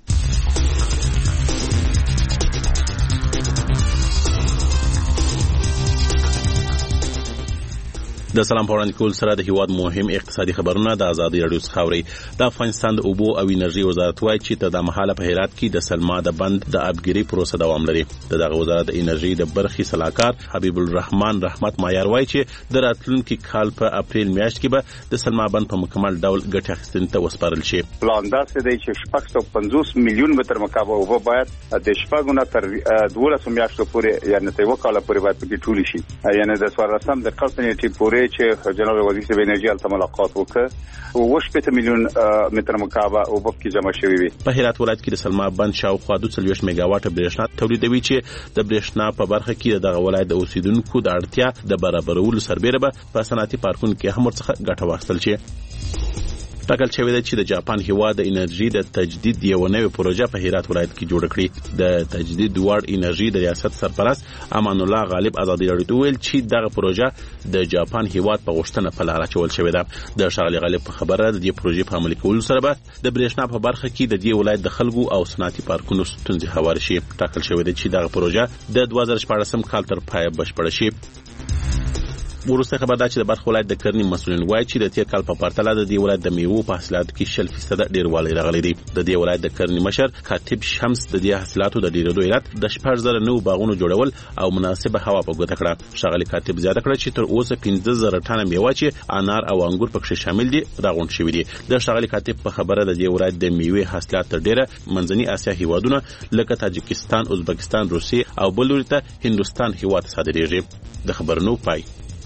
د سلام پوراند کول سره د هیواد مهم اقتصادي خبرونه د ازادي رادیو څخه اوري. د افغانستان د اوبو او انرژي وزارت وايي چې د محاله په هرات کې د سلما د بند د ابګری پروسه دوام لري. دغه وزارت د انرژي د برخي صلاحکار حبیب الرحمن رحمت مایار وايي چې د راتلونکي کال په اپریل میاشت کې به د سلما بند په مکمل ډول ګټه اخیستنې ته وسپارل شي. پلان دا څه دی چې 650 میلیون متر مکعب اوبه باید د شپږونه تر 12 میاشتو پورې یعنی ته وکاله پورې باید په ټولي شي. یعنی د 14 د قسطنټي پورې چې جناب وزیر صاحب انرژي الته ملاقات وکړ او 8 میلیون متر مکعب اوبه کې جمع شوي وي. په هرات ولایت کې د سلما بند شاوخوا 240 میگاواټ برېښنا تولیدوي چې د برېښنا په برخه کې دغه ولایت د اوسیدونکو د اړتیا د برابرولو سربېره به په صنعتي پارکونو کې هم ورڅخه ګټه واخیستل شي. ټاکل شوی دی چې د جاپان هیواد د انرژي د تجدید یو نوې پروژه په هرات ولایت کې جوړ کړي. د تجدید وړ انرژي د ریاست سرپرست امان الله غالب ازادي راډیو ویل چې دغه پروژه د جاپان هیواد په غوښتنه په لار اچول شوې ده. د ښاغلي غالب په خبره د دې پروژې په عملي کولو سره به د برېښنا په برخه کې د دې ولایت د خلکو او صنعتي پارکونو ستونزې هوار شي. ټاکل شوی دی چې دغه پروژه د 2014 کال تر پایه بشپړه شي. ورسته خبر دا چې د بلخ ولایت د کرنې مسؤلین وایي چې د تیر کال په پرتله د دې ولایت د میوو په حاصلاتو کې 60% ډیروالی راغلی دی. د دې ولایت د کرنې مشر کاتب شمس د دې حاصلاتو د ډیرېدو علت د 4000 نوو باغونو جوړول او مناسبه هوا په ګوته کړه. ښاغلي کاتب زیاته کړه چې تر اوسه 15000 ټنه میوه چې انار او انګور پکې شامل دي راغونډ شوي دي. د ښاغلي کاتب په خبره د دې ولایت د میوې حاصلات تر ډیره منځني اسیا هیوادونه لکه تاجکستان، ازبکستان، روسیې او بل لوري ته هندوستان هیواد صادریږي. د خبرونو پای.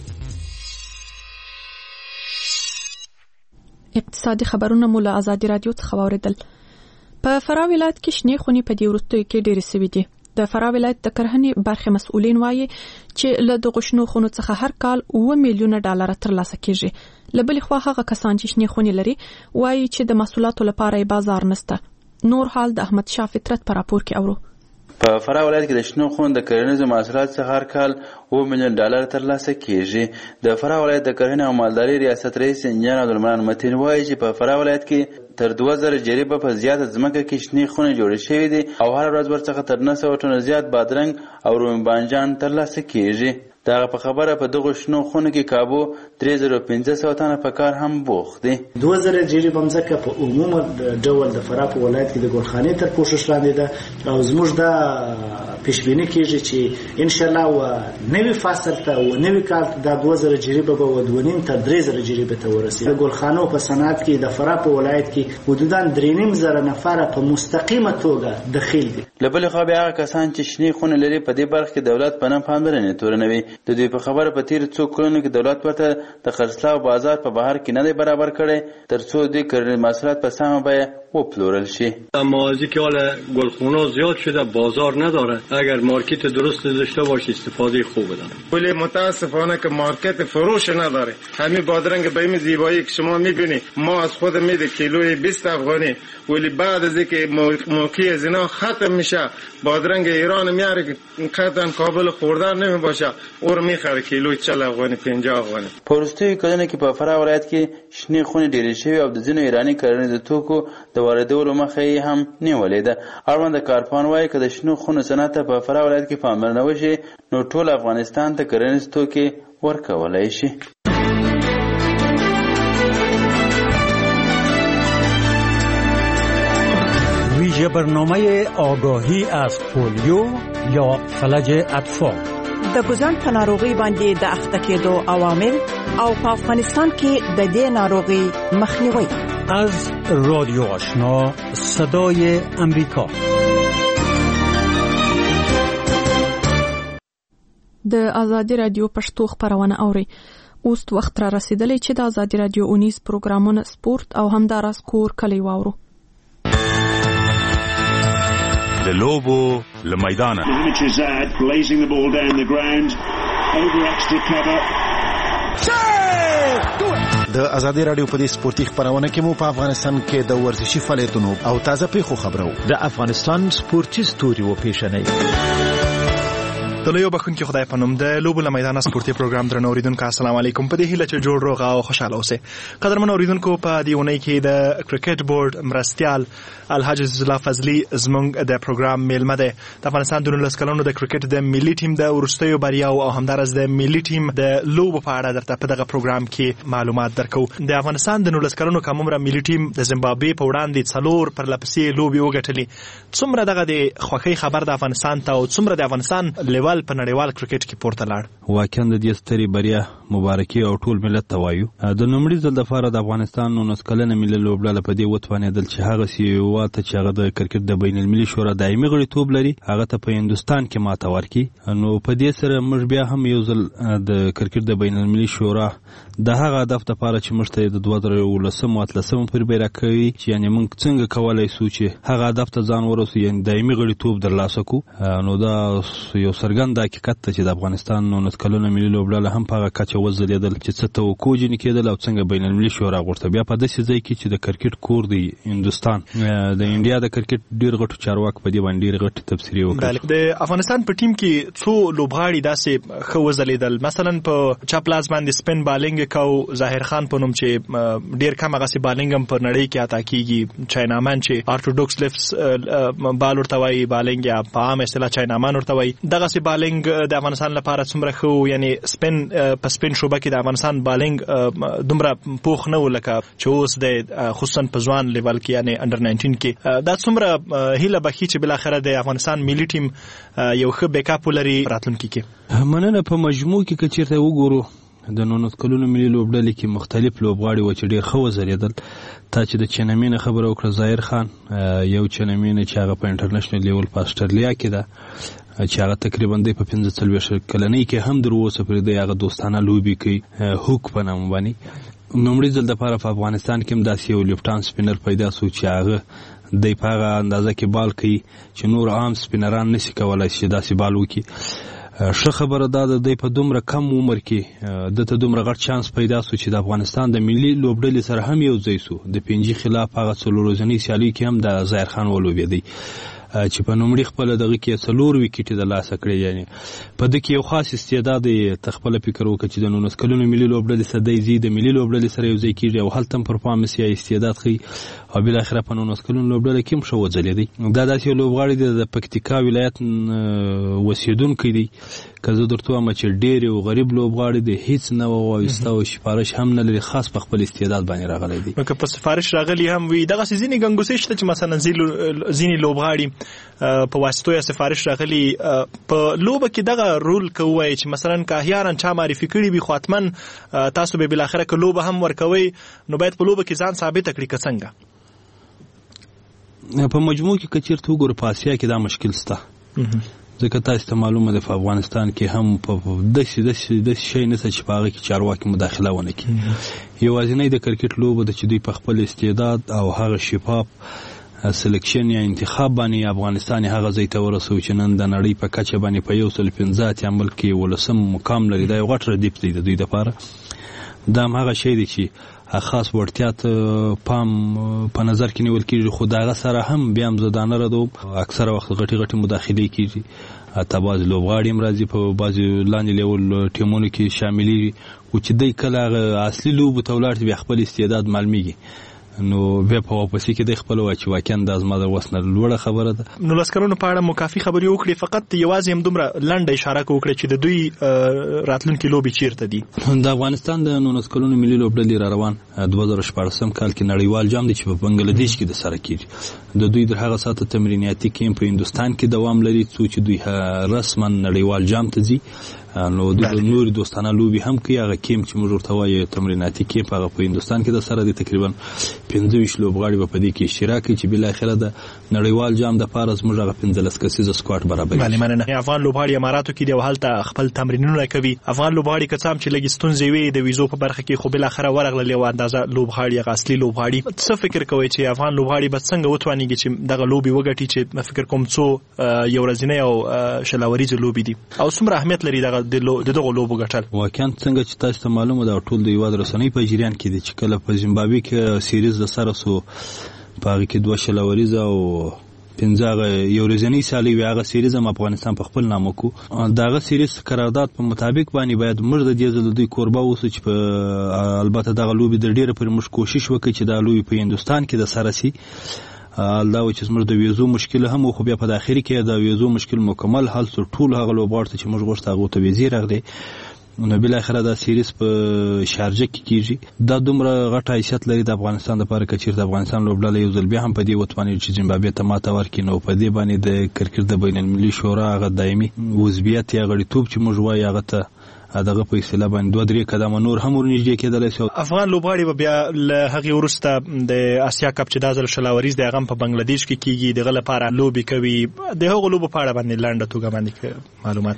اقتصادي خبرونه مو له آزادي رادیو څخه واوریدل. په فراه ولایت کې شنې خونې په دې وروستیو کې ډېرې سوي دي. د فراه ولایت د کرهنې برخې مسؤلین وایي چې له دغو شنو خونو څخه هر کال 9 میلیونه ډالر ترلاسه کیږي. له بلې خوا هغه کسان چې شنې خونې لري وایي چې د محصولاتو لپاره یې بازار نشته. نور حال د احمد شاه فطرت په راپور کې اورو. په فراه ولایت کې د شنو خونو د کرنیزو محصولاتو څخه هر کال 9 میلیون ډالر ترلاسه کیږي. د فراه ولایت د کرنې او مالدارۍ ریاست رئیس انجنیر عبدالمنان متین وایي چې په فراه ولایت کې تر 2000 جریبه په زیاته ځمکه کې شنې خونې جوړې شوې دي او هر ورځ ورڅخه تر 900 ټنه زیات بادرنګ او رومي بانجان ترلاسه کیږي. دغه په خبره په دغه شنو خونو کې کابو 3500 تنه په کار هم بوخت دي. 2000 جریبه مځکه په عموما ډول د فراه په ولایت کې د ګلخانې تر پوښښ لاندې ده او زموږ د پیشبینی کیږي چې ان شاء الله و نوی فصل ته و نوی کال د 2000 جریبه به و 2.5 تر 3000 جریبه ته ورسیږي. د ګلخانو په صنعت کې د فراه په ولایت کې حدوداً 3.5 نفر په مستقیمه توګه دخیل دي. لبل خو بیا کسان چې شنې خونه لري په دې برخه کې دولت په نام پاملرنه تورنوي. د دوی په خبره په تیر څو کلونو کې دولت ورته د خرڅلاو بازار په بهر کې نه دی برابر کړي ترڅو د کرنې محصولات په سمه بیه وپلورل شي. موازی که حالا گلخونه زیاد شده بازار نداره، اگر مارکت درست داشته باشه استفاده خوب داره. ولی متاسفانه که مارکت فروش نداره. همین بادرنگ به این زیبایی که شما میبینید ما از خود میده کیلوی 20 افغانی، ولی بعد از اینکه موقع از اینا ختم میشه بادرنگ ایران میاره قطعا قابل خوردن نمیباشه او رو میخره کیلوی 40 افغانی 50 افغانی. پرستوی کلونه کې په فراه ولایت کې شنې خونې ډېرې شوي او د ځینو ایراني کرنیزو توکو د واردولو مخه یې هم نیولې ده. اړوند کارپوهان وایي که د شنو خونو صنعت ته په فراه ولایت کې پاملرنه وشي نو ټول افغانستان ته کرنیز توکي ورکولی شي. ویژه برنامه آگاهی از پولیو یا فلج اطفال د ګوزن په ناروغي باندې د اخته کېدو عوامل او په افغانستان کې د دې ناروغي مخنیوي. از رادیو آشنا صدای امریکا. د آزادی رادیو پښتو خبرونه اوري. اوس وخت را رسیدلی چې د آزادی رادیو اونیز پروګرامونه سپورت او همداراز کور کلی واورو. د لوبو لمیدانه د آزادی رادیو په دې سپورتي خبرونه کې مو په افغانستان کې د ورزشي فعالیتونو او تازه پیښو خبرو د افغانستان سپورتي ستوري و پیښنې د لوی بخون کې خدای په نوم د لوبو له میدان سپورتي پروګرام درنو اوریدونکو السلام علیکم. په دې هیله چې جوړ روغ او خوشاله اوسئ. قدرمن اوریدونکو په دې ونې کې د کرکټ بورډ مرستيال الحاج عزیزالله فضلی زمونږ د پروګرام میلمه ده. د افغانستان د 19 کلونو د کرکټ د ملي ټیم د ورستیو بریاو او همدارس د ملي ټیم د لوبو په اړه درته په دغه پروګرام کې معلومات درکو. د افغانستان د 19 کلونو کومره ملي ټیم د زیمبابوې په وړاندې 4 پر لپسې لوبي وګټلې. څومره دغه د خوخي خبر د افغانستان ته او څومره د افغانستان لیول په نړیوال کرکټ کې پورته لاړ. واقعا د دې ستري بریا مبارکي او ټول ملت ته وایو. د نومړي ځل د لپاره د افغانستان 19 کلنه ملي لوبډله په دې وتوانېدل چې هغه سیواته چې هغه د کرکټ د بین المللي شورا دایمي غړیتوب لري هغه ته په هندستان کې ماته ورکړي. نو په دې سره موږ بیا هم یو ځل د کرکټ د بین المللي شورا د هغه هدف لپاره چې موږ ته د 2013 او 13 پر بیره کوي چې یعنی موږ څنګه کولای شو چې هغه هدف ته ځان ورسو یعنی دایمي غړیتوب درلاسه کو. نو دا یو څرګند حقیقت ته چې د افغانستان 19 کلنه ملي لوبډله هم په هغه کچه وځلیدل چې څه توقع جن کېدل او څنګه بین المللي شورا غوښته. بیا په داسې ځای کې چې د کرکټ کور دی هندستان د انډیا د کرکټ ډیر غټو چارواک په دې باندې ډیر غټ تبصرې وکړه. د افغانستان په ټیم کې څو لوبغاړي داسې خو وځلیدل مثلا په چپ لاس باندې سپین بالینګ کوچک او ظاهر خان په نوم چې ډیر کم هغه سي بالینګ هم پر نړۍ کې عطا کیږي چاینامان چې ارتودوکس لیفټس بال ورته وایي بالینګ یا په عام اصطلاح چاینامان ورته وایي دغه سي بالینګ د افغانستان لپاره څومره خو یعنی سپین په سپین شوبه کې د افغانستان بالینګ دومره پوخ نه ولکه چې اوس د خصوصا په ځوان لیول کې یعنی انډر 19 کې دا څومره هیله بخي چې بل اخره د افغانستان ملي ټیم یو ښه بیک اپ لري راتلونکي کې مننه په مجموع کې کچیرته وګورو د 19 کلونو ملي لوبډلې کې مختلف لوبغاړي و چې ډیر ښه وزریدل تا چې د چنمینه خبره وکړه ظاهر خان یو چنمینه چې هغه په انټرنیشنل لیول په استرالیا کې ده چې هغه تقریبا د 45 کلنۍ کې هم در اوسه پر د هغه دوستانه لوبي کوي هوک په نوم باندې نومړي ځل د لپاره په افغانستان کې هم داسې یو لیفټان سپینر پیدا شو چې هغه د پاغه اندازه کې بال کوي چې نور عام سپینران نشي کولای چې داسې بال وکړي ښه خبره ده د په دومره کم عمر کې د ته دومره غټ چانس پیدا شو چې د افغانستان د ملي لوبډلې سره هم یو ځای شو د پنځه خلاف هغه څلور ورځنی سیالي کې هم د ظاهر خان ولوبېدی چې په نومړي خپل دغه کې څلور وکټ د لاس کړی یعنی په دې کې یو خاص استعداد تخپل فکر وکړي چې د 19 کلونو ملي لوبډلې سره د زی د ملي لوبډلې سره یو ځای کیږي او هلته پرفارمنس یا استعداد خي او بل اخره په 19 کلونو لوبډلې کې هم شو ځلېدي دا داسې لوبغاړي د پکتیکا ولایت وسیدونکو دي کزه درته ما چې ډېر او غریب لوبغاړي دي هیڅ نه وایسته او سفارش هم نه لري خاص په خپل استعداد باندې راغلي دي که په سفارش راغلي هم وي دغه سيزيني ګنګوسې شته چې مثلا زینی لوبغاړي په واسطه یا سفارش راغلي په لوبه کې دغه رول کوي چې مثلا که احیانا چا معرفي کړي وي خاطمن تاسو به بل اخره که لوبه هم ورکوي نو باید په لوبه کې ځان ثابت کړي که څنګه په مجموع کې کچیرته وګور په اسیا کې دا مشکل سته ځکه تاسو ته معلومه ده په افغانستان کې هم په داسې شی نشته چې په هغه کې چارواکي مداخله ونه کړي یوازینی د کرکټ لوبه ده چې دوی په خپل استعداد او هغه شفاف سلیکشن یا انتخاب باندې افغانستان هغه ځای ته ورسو چې نن د نړۍ په کچه باندې په 115 عمل کې ولسم مقام لري دا یو غټ ردیف دی د دوی لپاره دا هغه شی دی چې خاص ورتيات پام په نظر کې نیول کېږي خو داغه سره هم بیا هم زدانه ردو اکثره وخت غټي مداخله کیږي تاباز لوبغاړي مرضی په بازي لاندې لیول ټیمونو کې شاملي او چې دای کله اصلي لوب تولارت بیا خپل استعداد معلومیږي نو بیا په واپسی کې د خپل واچ واکن د ازما د وسنه لوړه خبره ده نو لسکرونو په اړه مکافي خبري وکړي فقط یوازې هم دومره لنډه اشاره وکړي چې د دوی راتلونکي لوبي چیرته دي د افغانستان د 19 کلونو ملي لوبډلې را روان 2014 کال کې نړیوال جام دی چې په بنگلاديش کې د سره کیږي د دوی در هغه ساعت تمریناتي کیمپ په هندستان کې دوام لري چې دوی رسما نړیوال جام ته ځي نو د نور دوستانه لوبي هم کوي هغه کیمپ چې موږ ورته وایو تمریناتي کیمپ هغه په هندستان کې د سره دي تقریبا 15 لوبغاړي په دې کې اشتراک کوي چې بل اخره د نړیوال جام د پارس موږ هغه 15 کسیز سکواډ برابر بله مننه افغان لوبغاړي اماراتو کې د حالت خپل تمرینونه کوي افغان لوبغاړي کڅام چې لګي ستونزې وي د ویزو په برخه کې خو بل اخره ورغلې و اندازه لوبغاړي اصلي لوبغاړي څه فکر کوي چې افغان لوبغاړي به څنګه وتوانيږي چې دغه لوبي وګټي چې فکر کوم څو یو ورځنی او شلاوري لوبي دي او څومره اهمیت لري دغه لوبو ګټل واقعا څنګه چې تاسو ته معلومه ده ټول د یو درسنۍ په جریان کې دي چې کله په زیمبابوې کې سیریز د سره سو په هغه کې دوه شلاوریز او پنځه یو ورځنی سالي وی هغه سیریز هم افغانستان په خپل نامه کو داغه سیریز قرارداد په مطابق باندې باید مرده د دې دوی کوربه اوسه چې په البته دغه لوبي د ډیره پر مش کوشش وکړي چې د لوبي په هندستان کې د سره سي الله چې زموږ د ویزو مشکل هم خو بیا په داخلي کې د ویزو مشکل مکمل حل سر ټول هغه لوبغاړي چې موږ غوښته هغه ته وزیر راغلي نو بل اخره دا سیریز په شارجه کې کیږي دا دومره غټه حیثیت لري د افغانستان لپاره چې د افغانستان لوبډله یو ځل بیا هم په دې وتواني چې زیمبابوې ته ماته ورکړي نو په دې باندې د کرکټ د بین المللي شورا هغه دایمي عضویت یا غړیتوب چې موږ وایو هغه ته دغه په اصطلاح باندې 2-3 قدمه نور هم ورنږدې کېدلی شي افغان لوبغاړي بیا له هغې وروسته د اسیا کپ چې دا ځل شلاوریز د هغه په بنگلاديش کې کیږي دغه لپاره لوبي کوي د هغو لوبو په اړه باندې لنډه توګه باندې معلومات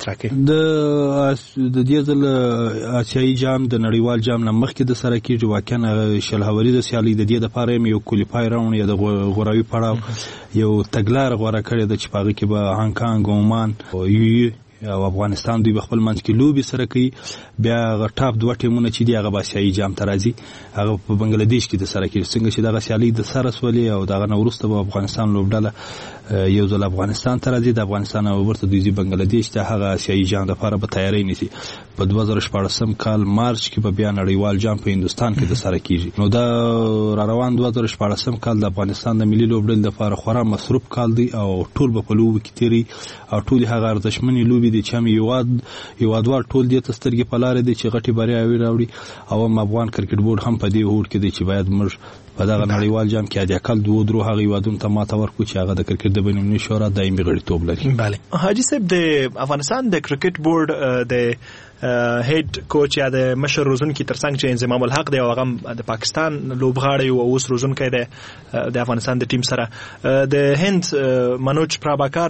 راکړي د دې ځل اسیایي جام د نړیوال جام نه مخکې د سره کېږي واقعا شلاوریز سیالي د دې لپاره یو کوالیفای راوند یا د غوراوي پړاو یو تګلار غوړه کړی د چې پاغه کې به هانګ کانګ عمان او افغانستان دوی خپل منځ کې لوبي سره کوي بیا غټاپ دوه ټیمونه چې دی هغه باسیایي جام ته راځي هغه په بنگلاديش کې د سره کې څنګه چې دغه سیالي د سره سولې او دغه نورسته په افغانستان لوبډله یو ځل افغانستان ته راځي د افغانستان او ورته دوی بنگلاديش ته هغه سیاسي جام لپاره په تیاری نیسي په 2014 کال مارچ کې په بیا نړیوال جام په هندستان کې د سره کیږي. نو دا را روان 2014 کال د افغانستان د ملي لوبډلې لپاره خورا مصروف کال دی او ټول په لوبو کې تیری او ټول هغه ارزښتمنې لوبې دي چې هم یوادوال ټول دې تسترګې په لار دي چې غټي بریاوي راوړي او افغان کرکټ بورډ هم په دې هوډ کې دی چې باید موږ په دغه نړیوال جام کې د اقل 2 هغه هیوادونو ته ماته ورکړو چې هغه د کرکټ د بین المللي شورا دایمي غړیتوب لري. بله حاجی صاحب د افغانستان د کرکټ بورډ د هیډ کوچ یا د مشر روزونکي ترڅنګ چې انضمام الحق دی او هغه د پاکستان لوبغاړی او اوس روزونکي دی د افغانستان د ټیم سره د هند منوج پراباکار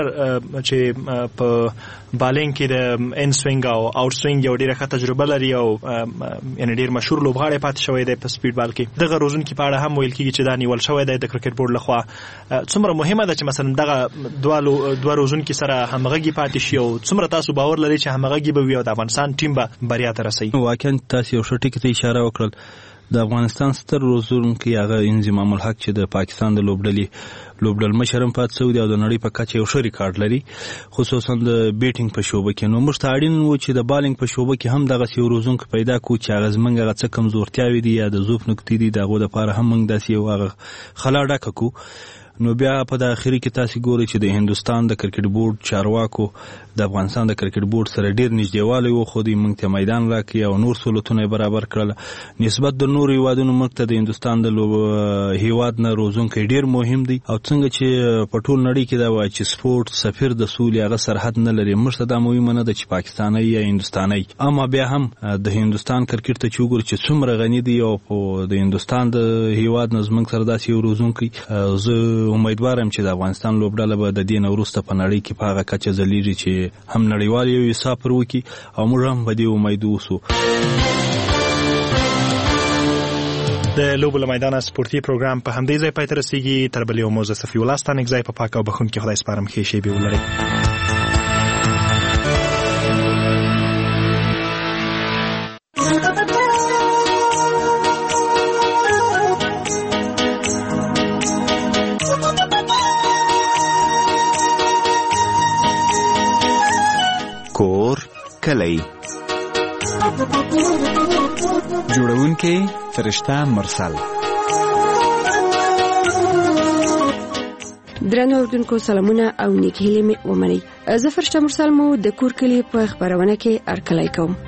چې په بالینګ کې د ان سوینګ او آوټ سوینګ یو ډیره ښه تجربه لري او یعنی ډیر مشهور لوبغاړی پاتې شوی دی په سپیډ بال کې. دغه روزونکي په اړه هم ویل کیږي چې دا نیول شوی دی د کرکټ بورډ لخوا. څومره مهمه ده چې مثلا دغه دوه روزونکي سره همغږي پاتې شي او څومره تاسو باور لري چې همغږي به وي او د افغانستان ټیم به بریا ته رسي؟ واقعا تاسو یو ښه ټکی ته اشاره وکړل. د افغانستان ستر روزونکي هغه انضمام الحق چې د پاکستان د لوبډل مشرم پات سعودي او د نړۍ په کچه یو ښه ریکارډ لري خصوصا د بیټینګ په شوبه کې. نو موږ ته اړین و چې د بالینګ په شوبه کې هم دغه یو روزونکي پیدا کو چې هغه زمونږ هغه څه کمزورتیاوي دي یا د ضعف نقطې دي دغه لپاره هم موږ داسې یو هغه خلا ډکه کو. نو بیا په د اخري کې تاسو ګورئ چې د هندستان د کرکټ بورډ چارواکو د افغانستان د کرکټ بورډ سره ډیر نږدېوالی و خو دوی موږ ته میدان راکړي او نور سهولتونه برابر کړل نسبت د نورو هیوادونو موږ ته د هندستان د هیواد نه روزونکی ډیر مهم دی او څنګه چې په ټول نړۍ کې دا وایي چې سپورت سفیر د سولې هغه سرحد نه لري. موږ ته دا مهمه نه ده چې پاکستاني یا هندستاني اما بیا هم د هندستان کرکټ ته چې وګورئ چې څومره غني دی او په د هندستان د هیواد نه زموږ سره داسې یو روزونکی زه امیدوارم چې د افغانستان لوبډله به د دې نه وروسته په نړۍ کې په هغه کچه ځلیږي چې هم نړیوال یو حساب پر وکړي او موږ هم په دې امید اوسو. د لوبو له میدانه سپورتي پروګرام په همدې ځای پای ته رسیږي. تر بلې موزه صفي الله ستانک ځای په پاک او بخښونکي خدای سپارم. ښې شېبې ولرئ. کور کلی جوړونکي فرشته مرسل. درنو اوردونکو سلامونه او نیک هیلې مې ومنئ. زه فرشته مرسل مو د کور کلی په خبرونه کې ارکلای کوم.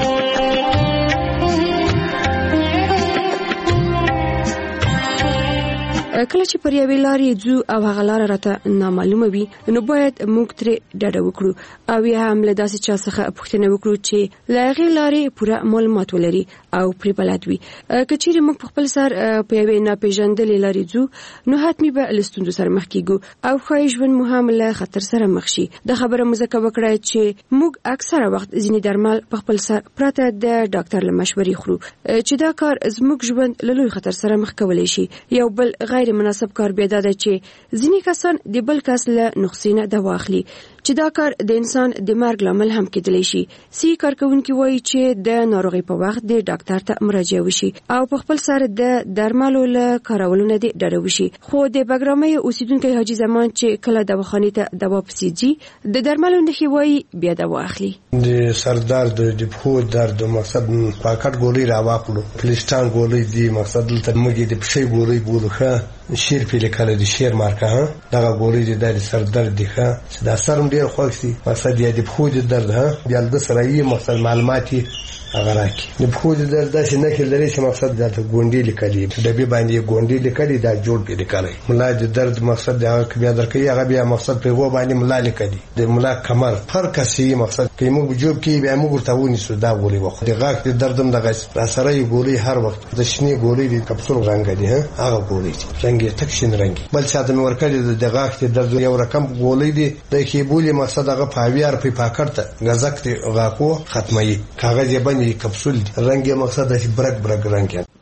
کله چې پر یوې لارې ځو او هغه لاره راته نامعلومه وي نو باید موږ ترې ډډه وکړو او یا هم له داسې چا څخه پوښتنه وکړو چې له هغې لارې پوره معلومات ولري او پرې بلد وي. که چیرې موږ په خپل سر په یوې ناپېژندلې لارې ځو نو حتمي به له ستونزو سره مخ کیږو او ښایي ژوند مو هم له خطر سره مخ شي. دا خبره مو ځکه وکړه چې موږ اکثره وخت ځینې درمل په خپل سر پرته د ډاکټر له مشورې خورو چې دا کار زموږ ژوند له لوی خطر سره مخ کولی شي. یو بل غیر مناسب کار بیا دا چې ځینې کسان د بل کس له نسخې نه دوا اخلي چې دا کار د انسان د مرګ لامل هم کېدلی شي. سي کارکونکي وایي چې د ناروغۍ په وخت د ډاکټر ته مراجعه وشي او په خپل سر د درملو له کارولو نه ډډه وشي. خو د بګرامۍ اوسیدونکی حاجي زمان چې کله دواخانې ته دوا پسې ځي د درملو نښې وایي بیا دوا اخلي. د سر درد د پښو درد مقصد پاکټ ګولۍ راواخلو پلیسټان ګولۍ دی مقصد دلته موږ د پښې ګولۍ بولو ښه شیر په لیکل دي شیر مارکه ها دغه ګولۍ د سر درد دی ښه دا سرم ډیر خوښ دي مقصد یې د پښو د درد ها بیا د سره یې مقصد معلومات هغه راکي د پښو د درد داسې نه کې لري چې مقصد د ګونډې لیکلي ډبې باندې ګونډې لیکلي دا جوړ په لیکلي ملا د درد مقصد هغه بیا درکې هغه بیا مقصد په و باندې ملا لیکلي د ملا کمر هر کسي مقصد کې موږ جوړ کې بیا موږ ورته ونیسو دا ګولۍ وخت د غاښ د دردم دغه سره یې ګولۍ هر وخت د شنې ګولۍ د کپسول رنګ دی هغه ګولۍ رنګ یې تک شین رنګ بل څه د ورکړي د غاښ د درد یو رقم ګولۍ دی د کې بولې مقصد هغه پاویار په پاکټ غزک غاکو ختمي کاغذ یې باندې کپسول رنګ مقصد د برګ رنګ.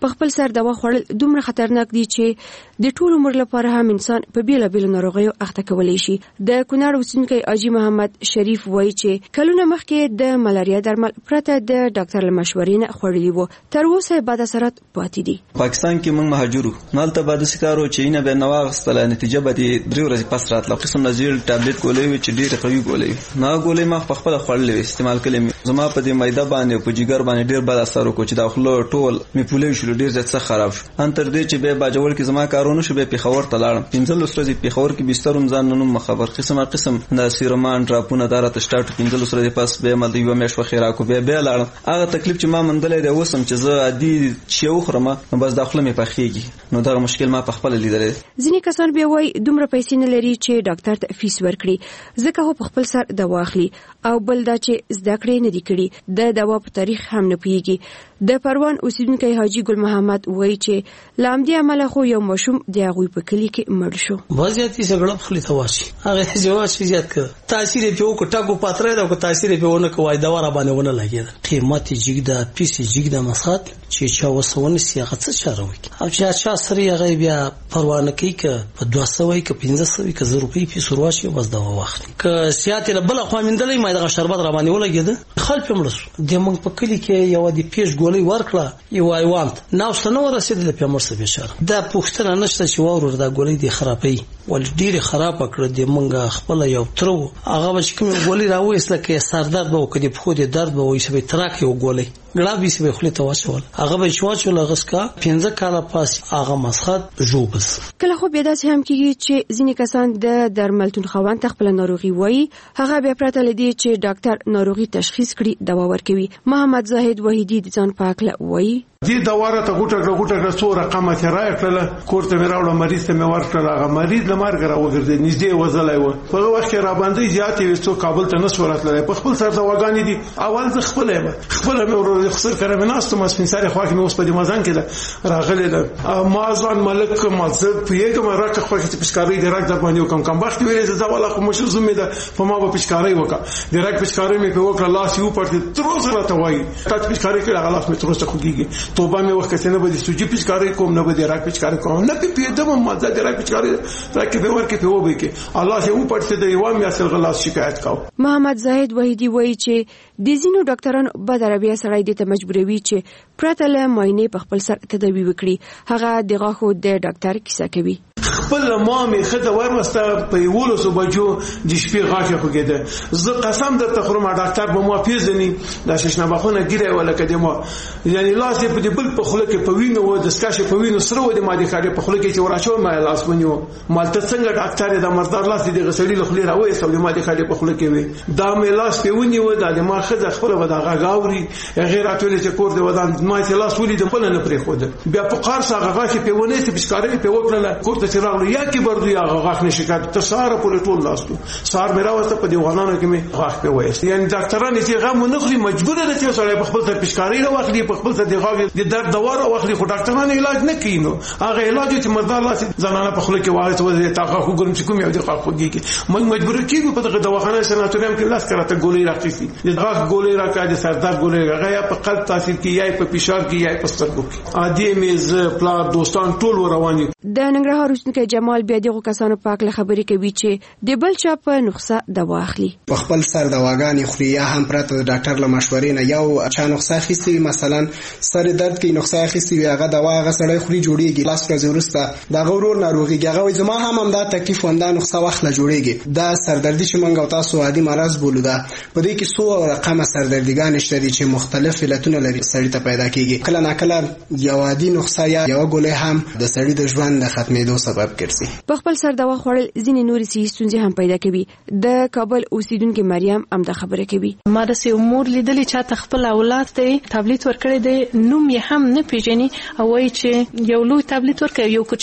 په خپل سر دوا خوړل دومره خطرناک دي چې د ټول عمر لپاره هم انسان په بیلابیلو ناروغیو اخته کولی شي. د کونړ اوسیدونکی حاجي محمد شریف وایي چې کلونه مخکې د ملاریا درمل پرته د ډاکټر له مشورې نه خوړلي وو، تر اوسه بد اثرات پاتې دي. پاکستان کې موږ مهاجرو نالته بعد سکارو چې نه به نواغستله نتیجه به د 3 ورځې پس راتله. قسم نزیل ټابلیټ ګولې چې ډېر قوي ګولې نه ګولې ما په خپل خوړلې استعمال کړې. زما په دې مایده باندې په جګر باندې ډېر بد اثر وکړ چې داخله ټول می پولې شو ډېر ځکه خراب شو. ان تر دې چې به باجوړ کې زما کارونه شو به پیښور ته لاړم. 15 ورځې پیښور کې بسترم ځان نوم خبر قسم د سیرومان ډراپونه دارته سٹارټ 15 ورځې پس به مل یو مېش وخیرا کو به لاړم. هغه تکلیف چې ما مندلې د وسم چې زه عادي چې وخرمه نو بس داخله می پخېږي نو دا مشکل ما په خپل لیدل. ځینې کسان بیا وایي دومره پیسې نه لري چې ډاکټر ته فیس ورکړي ځکه هو په خپل سر دوا اخلي او بل دا چې زده کړې نه دي کړي د دوا په تاریخ هم نه پیږي. د پروان اوسیدونکی حاجي ګل محمد وایي چې لامدي عمله خو یو مشوم دی هغه په کلی کې مړ شو. وضعیت یې څنګه خپل تواشي هغه جواز زیات کړ تاثیر یې په کو ټاکو پاتره دا کو تاثیر په ونه کوي دا ور باندې ونه لګید قیمت جګدا پیسې جګدا مسخات چې چا وسونه سیاغه څه چاره وکي او چې چا سره هغه بیا پروانه کوي ک په 200 ک 1500 ک 1000 روپۍ په سرواشي بس دا وخت ک سیاته بل خو مندلې ما دا شربت را باندې ولګید خلف مړس د موږ په کلی کې یو د پیش ګولې ورکړه یو ایوانت نو څنګه ورسېد د پیمر څه بشاره دا پوښتنه نشته چې ورور دا ګولې دی خرابې ول ډیره خراب کړ د منګه خپل یو ترو هغه چې کوم ګولې راوېسله کې سردار به وکړي په خو دې درد به وې سبې تراک یو ګولې ګلابي سبې خپل تواشول هغه به شواچول غسکا 15 کاله پاس هغه مسخت جوبس. کله خو بیا داسې هم کیږي چې ځینې کسان د درملتون خوان تخپل ناروغي وایي هغه بیا پرته لدی چې ډاکټر ناروغي تشخیص کړي دوا ورکوي. محمد زاهد وحیدی د ځان پاکله وایي دې دواره ته ګوټه څو رقمه تیرای کړل کوړه مې راوړل مریض ته مې ورکړل هغه مریض لمر غره وګرځي نږدې وزلای و په وخت کې را باندې زیاتې وڅو کابل ته نس وراتلای په خپل سر دواګانې دي اول ز خپل مې ورور خسر کړم نه استم اسپین سره خو کې مې اوس په دې مازان کې راغلی ده ما ځوان ملک مازه په یوه مرکه خو کې پښکاری درک د باندې کوم کم وخت ویلې دا ولا کوم شو زمې ده په ما په پښکاری وکړه درک پښکاری مې په وکړه لاس یو پړته تر اوسه راته وایي تاسو پښکاری کې هغه لاس مې تر اوسه خوږي توبه مې وکړه نه به سوجي پچکاری کوم نه به راک پچکاری کوم نه پیدم مزه راک پچکاری راک به ورکه په وبې کې الله یې و پټه دی و مې اصل غلاس شکایت کاو. محمد زاهد وحیدی وایي چې د زینو ډاکټرانو به دربیا سړی د ته مجبوروي چې پرته له معاینې په خپل سر تداوی وکړي. هغه د غاښو د ډاکټر کیسه کوي. خپل مامې خدای ورمسته په یولو سو بجو د شپې غاښه خوګیده زه قسم درته خورم ډاکټر به مو پیژني دا شښنه بخونه ګیره ولا کده مو یعنی لاس په دې بل په خله کې په وینو و د سکاشه په وینو سره و د ماده خاله په خله کې چې وراشو ما لاس ونیو مالته څنګه ډاکټر د مردار لاس دې غسړي له خله راوي سو د ماده خاله په خله کې وي دا مې لاس په ونیو د ما خزه خپل ودا غاوري غیر اتولې چې کور دې ودان ما چې لاس ولې د خپل نه پرې خود بیا په قار سره غاښه په ونه چې بشکاري په وکړه کور ته راغلو یا کې بردو یا غاښ نشکات تر ساره په ټول لاسو سار مې راوسته په دیوانانو کې مې غاښ په وایست یعنی ډاکټرانو چې غو نه خوري مجبور دي چې سره په خپل ته پښکاری راوخلي په خپل ته د غاښ د درد دوا راوخلي خو ډاکټرانو علاج نه کوي نو هغه علاج چې مردار لاس زنانه په خله کې وایي ته تا غاښ ګورم چې کوم یو د غاښ خوږي کې موږ مجبور کیږو په دغه دواخانه سناتوریوم کې لاس کراته ګولې راکړي د غاښ ګولې راکړي د سردار ګولې هغه یا په قلب تاثیر کوي یا په فشار کې یا په سترګو کې عادي میز پلار دوستان ټول رواني. د ننګرهار اوسیدونکي جمال بیا دغه کسانو پاکله خبرې کوي چې د بل چا په نسخه دوا اخلي په خپل سر دواګانې خوري یا هم پرته د ډاکټر له مشورې نه یو چا نسخه اخیستي مثلا سر درد کې نسخه اخیستي وي هغه دوا هغه سړی خوري جوړیږي لاس ورځې وروسته د غورور ناروغي هغه زما هم دا تکلیف ونده نسخه واخله جوړیږي دا سردردي چې مونږ او تاسو عادي مرز بولو دا په دې کې څو رقمه سردردګان شته چې مختلف علتونه لري سړی ته پیدا کیږي کله ناکله یو عادي نسخه یا یو ګولې هم د سړی د ژوند د ختمېدو سبب ګرځي. په خپل سر دوا خوړل ځینې نورې صحي ستونزې هم پیدا کوي. د کابل اوسیدونکو مریم هم د خبره کوي. ما د امور لیدلې چې ته خپل اولاد ته ټابلیټ ورکړې دی نوم یې هم نه پیژني او وایي چې یو لوی ټابلیټ ورکړي یو کوچنی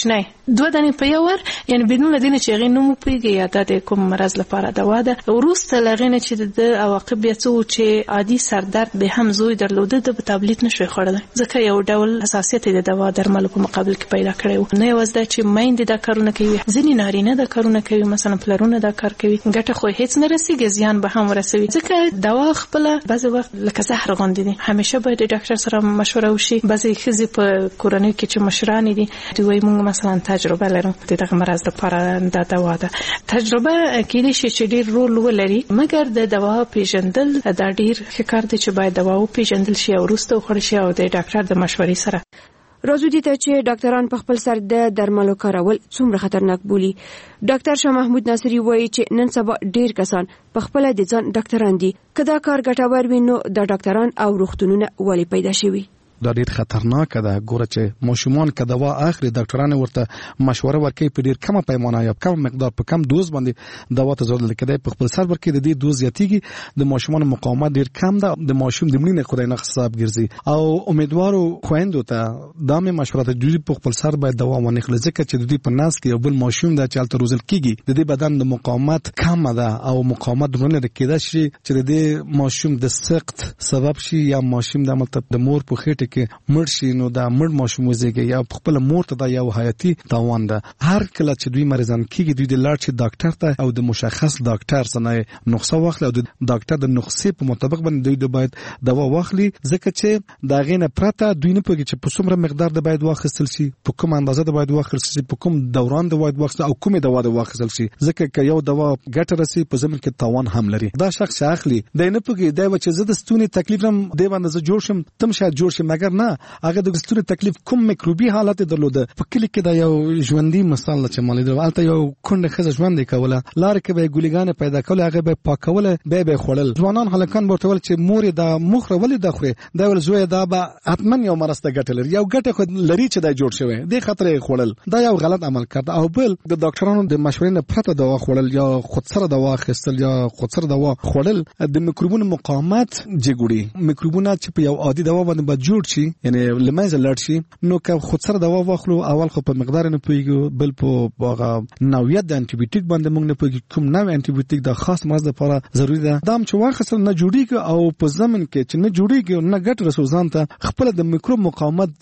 دوه دانې په یو ور یعنی بدون لدین چې غي نو پیږي یا د کوم مرز لپاره دوا ده ورسته لغینه چې د عواقب بیا څه چې عادي سردرد به هم زوی درلوده د تابلیت نشوي خوړل ځکه یو ډول حساسیت د دوا درملو په مقابل کې پیدا کړي نه وځي چې مایند دا کارونه کوي ځینې نارینه دا کارونه کوي مثلا پلرونه دا کار کوي ګټه خو هیڅ نه رسیږي زیان به هم ورسوي ځکه دوا خپل بعض وخت لکه زهر غوندي دي همیشه باید د ډاکټر سره مشوره وشي بعضی خزي په کورنۍ کې چې مشران دي دوی موږ مثلا تجربه لرو دغه مرز لپاره د دوا ده تجربه کېدای شي چې ډیر رول ولري مګر د دوا پیژندل دا ډیر ښه کار دی چې باید دوا او پیژندل شي او وروسته وخوړل شي او د ډاکټر د مشورې سره راځو دي ته چې ډاکټران په خپل سر د درملو کارول څومره خطرناک بولي. ډاکټر شاه محمود ناصری وایي چې نن سبا ډیر کسان په خپل د ځان ډاکټران دي کدا کار ګټور وي نو د ډاکټران او روغتونونو ولې پیدا شوي دا ډیر خطرناک ده ګوره چې ماشومان که دوا اخلي ډاکټرانو ورته مشوره ورکوي په ډیر کمه پیمانه یا کم مقدار په کم دوز باندې دوا ته ضرورت لري په خپل سر ورکوي د دې دوز زیاتیږي د ماشومان مقاومت ډیر کم ده د ماشوم د مړینې خدای نه حساب ګرځي او امیدوارو خويندو ته دا مې مشوره ده دوی په خپل سر باید دوا ونه خلي ځکه چې دوی په ناس کې بل ماشوم د چالت روزل کیږي د دې بدن د مقاومت کم ده او مقاومت درونه کېده شي چې د دې ماشوم د سقط سبب شي یا ماشوم د عمل د مور په خېټه کې مړ شي نو دا مړ ماشوم وزيږي یا خپل مور ته دا یو حیاتي تاوان ده هر کله چې دوی مریضان کیږي دوی د لاړ شي ډاکټر ته او د مشخص ډاکټر څخه نسخه واخلي او د ډاکټر د نسخې په مطابق باندې دوی باید دوا واخلي ځکه چې دا غینه پرته دوی نه پوهیږي چې په څومره مقدار د باید واخیستل شي په کوم اندازه د باید واخیستل شي په کوم دوران د باید واخیستل او کومه دوا د واخیستل شي ځکه چې یو دوا ګټه رسي په زمين کې تاوان هم لري دا شخص اخلي د نه پوهیږي دا چې زه د ستوني تکلیف هم دی باندې زه جوړ شم تم شاید جوړ شي مګر نه هغه د ستوني تکلیف کوم میکروبي حالت درلوده په کلی کې دا یو ژوندۍ مثال چې مالې درالته یو کونډه خزه ژوند کوله لار کې به ګولګان پیدا کوله هغه به پاکوله به خړل ځوانان هلکان ورته ول چې مور دا مخره ولې د خوره دا ول زوی دا به حتمن یو مرسته ګټل یو ګټه خو لري چې دا جوړ شوی د خطر خړل دا یو غلط عمل کړ او بل د ډاکټرانو د مشورې نه پرته دوا خړل یا خود سره دوا خستل یا خود سره دوا خړل د میکروبونو مقاومت جګړي میکروبونه چې په یو عادي دوا باندې به جوړ شي یعنی لمایز لړ شي نو که خود سره دوا واخلو اول خو په مقدار نه پويګو بل په هغه نوعیت د انټي بیوټیک باندې موږ نه پويګو کوم نوع انټي بیوټیک د خاص مرض لپاره ضروری ده دام چې واخصل نه جوړیږي او په زمن کې چې نه جوړیږي نه ګټ رسوزان ته خپل د میکروب مقاومت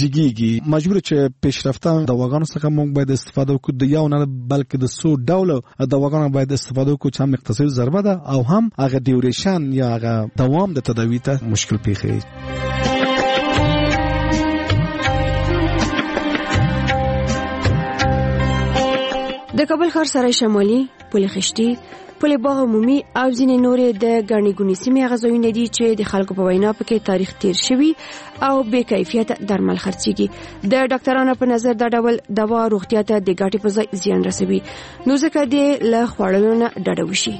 جګیږي مجبور چې پیشرفته دواګانو څخه موږ باید استفاده وکړو د یو نه بلکې د 100 ډول دواګانو باید استفاده وکړو چې هم اقتصادي ضربه ده او هم هغه ډیوریشن یا هغه دوام د تداوی ته مشکل پیښي د کابل ښار سرای شمالي پل خشتي پل باغ عمومي او ځینې نورې د ګڼې ګونې سیمې غزوینې دي چې د خلکو په وینا پکې تاریخ تیر شوی او بې کیفیت درمل خرڅيږي د ډاکټرانو په نظر دا ډول دوا روغتیا ته د ګټې په ځای زیان رسوي نو ځکه دې له خوړلو نه ډډه وشي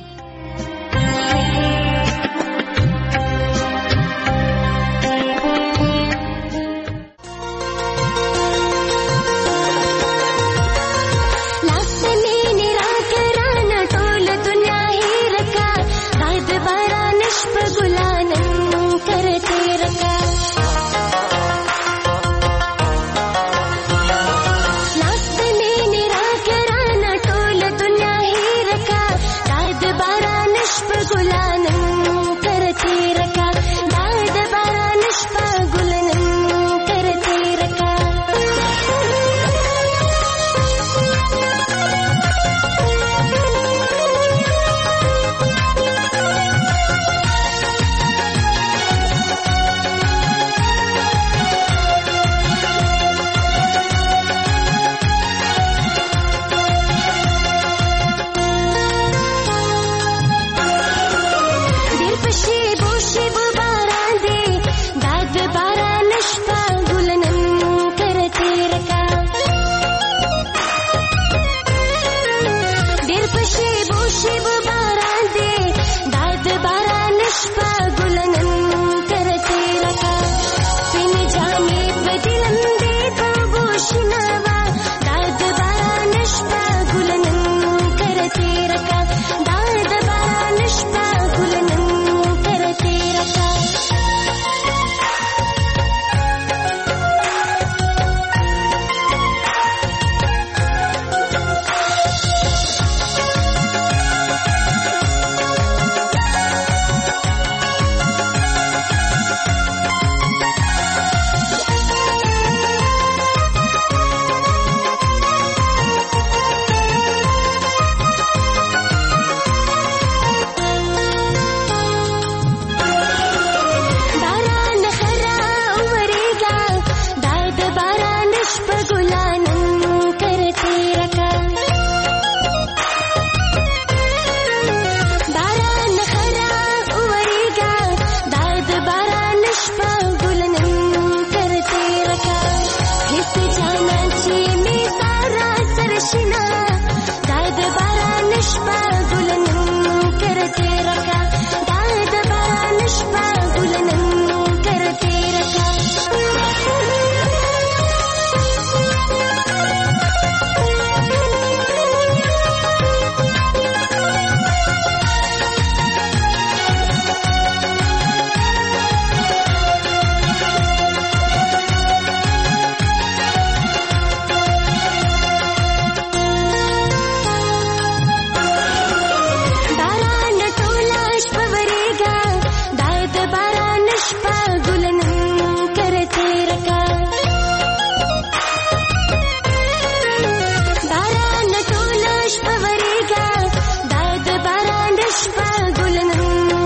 बारा آشنا داد باران شپه ګلنن کرتے رکا داد باران شپه ګلنن کرتے رکا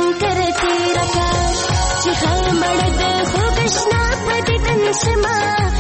شما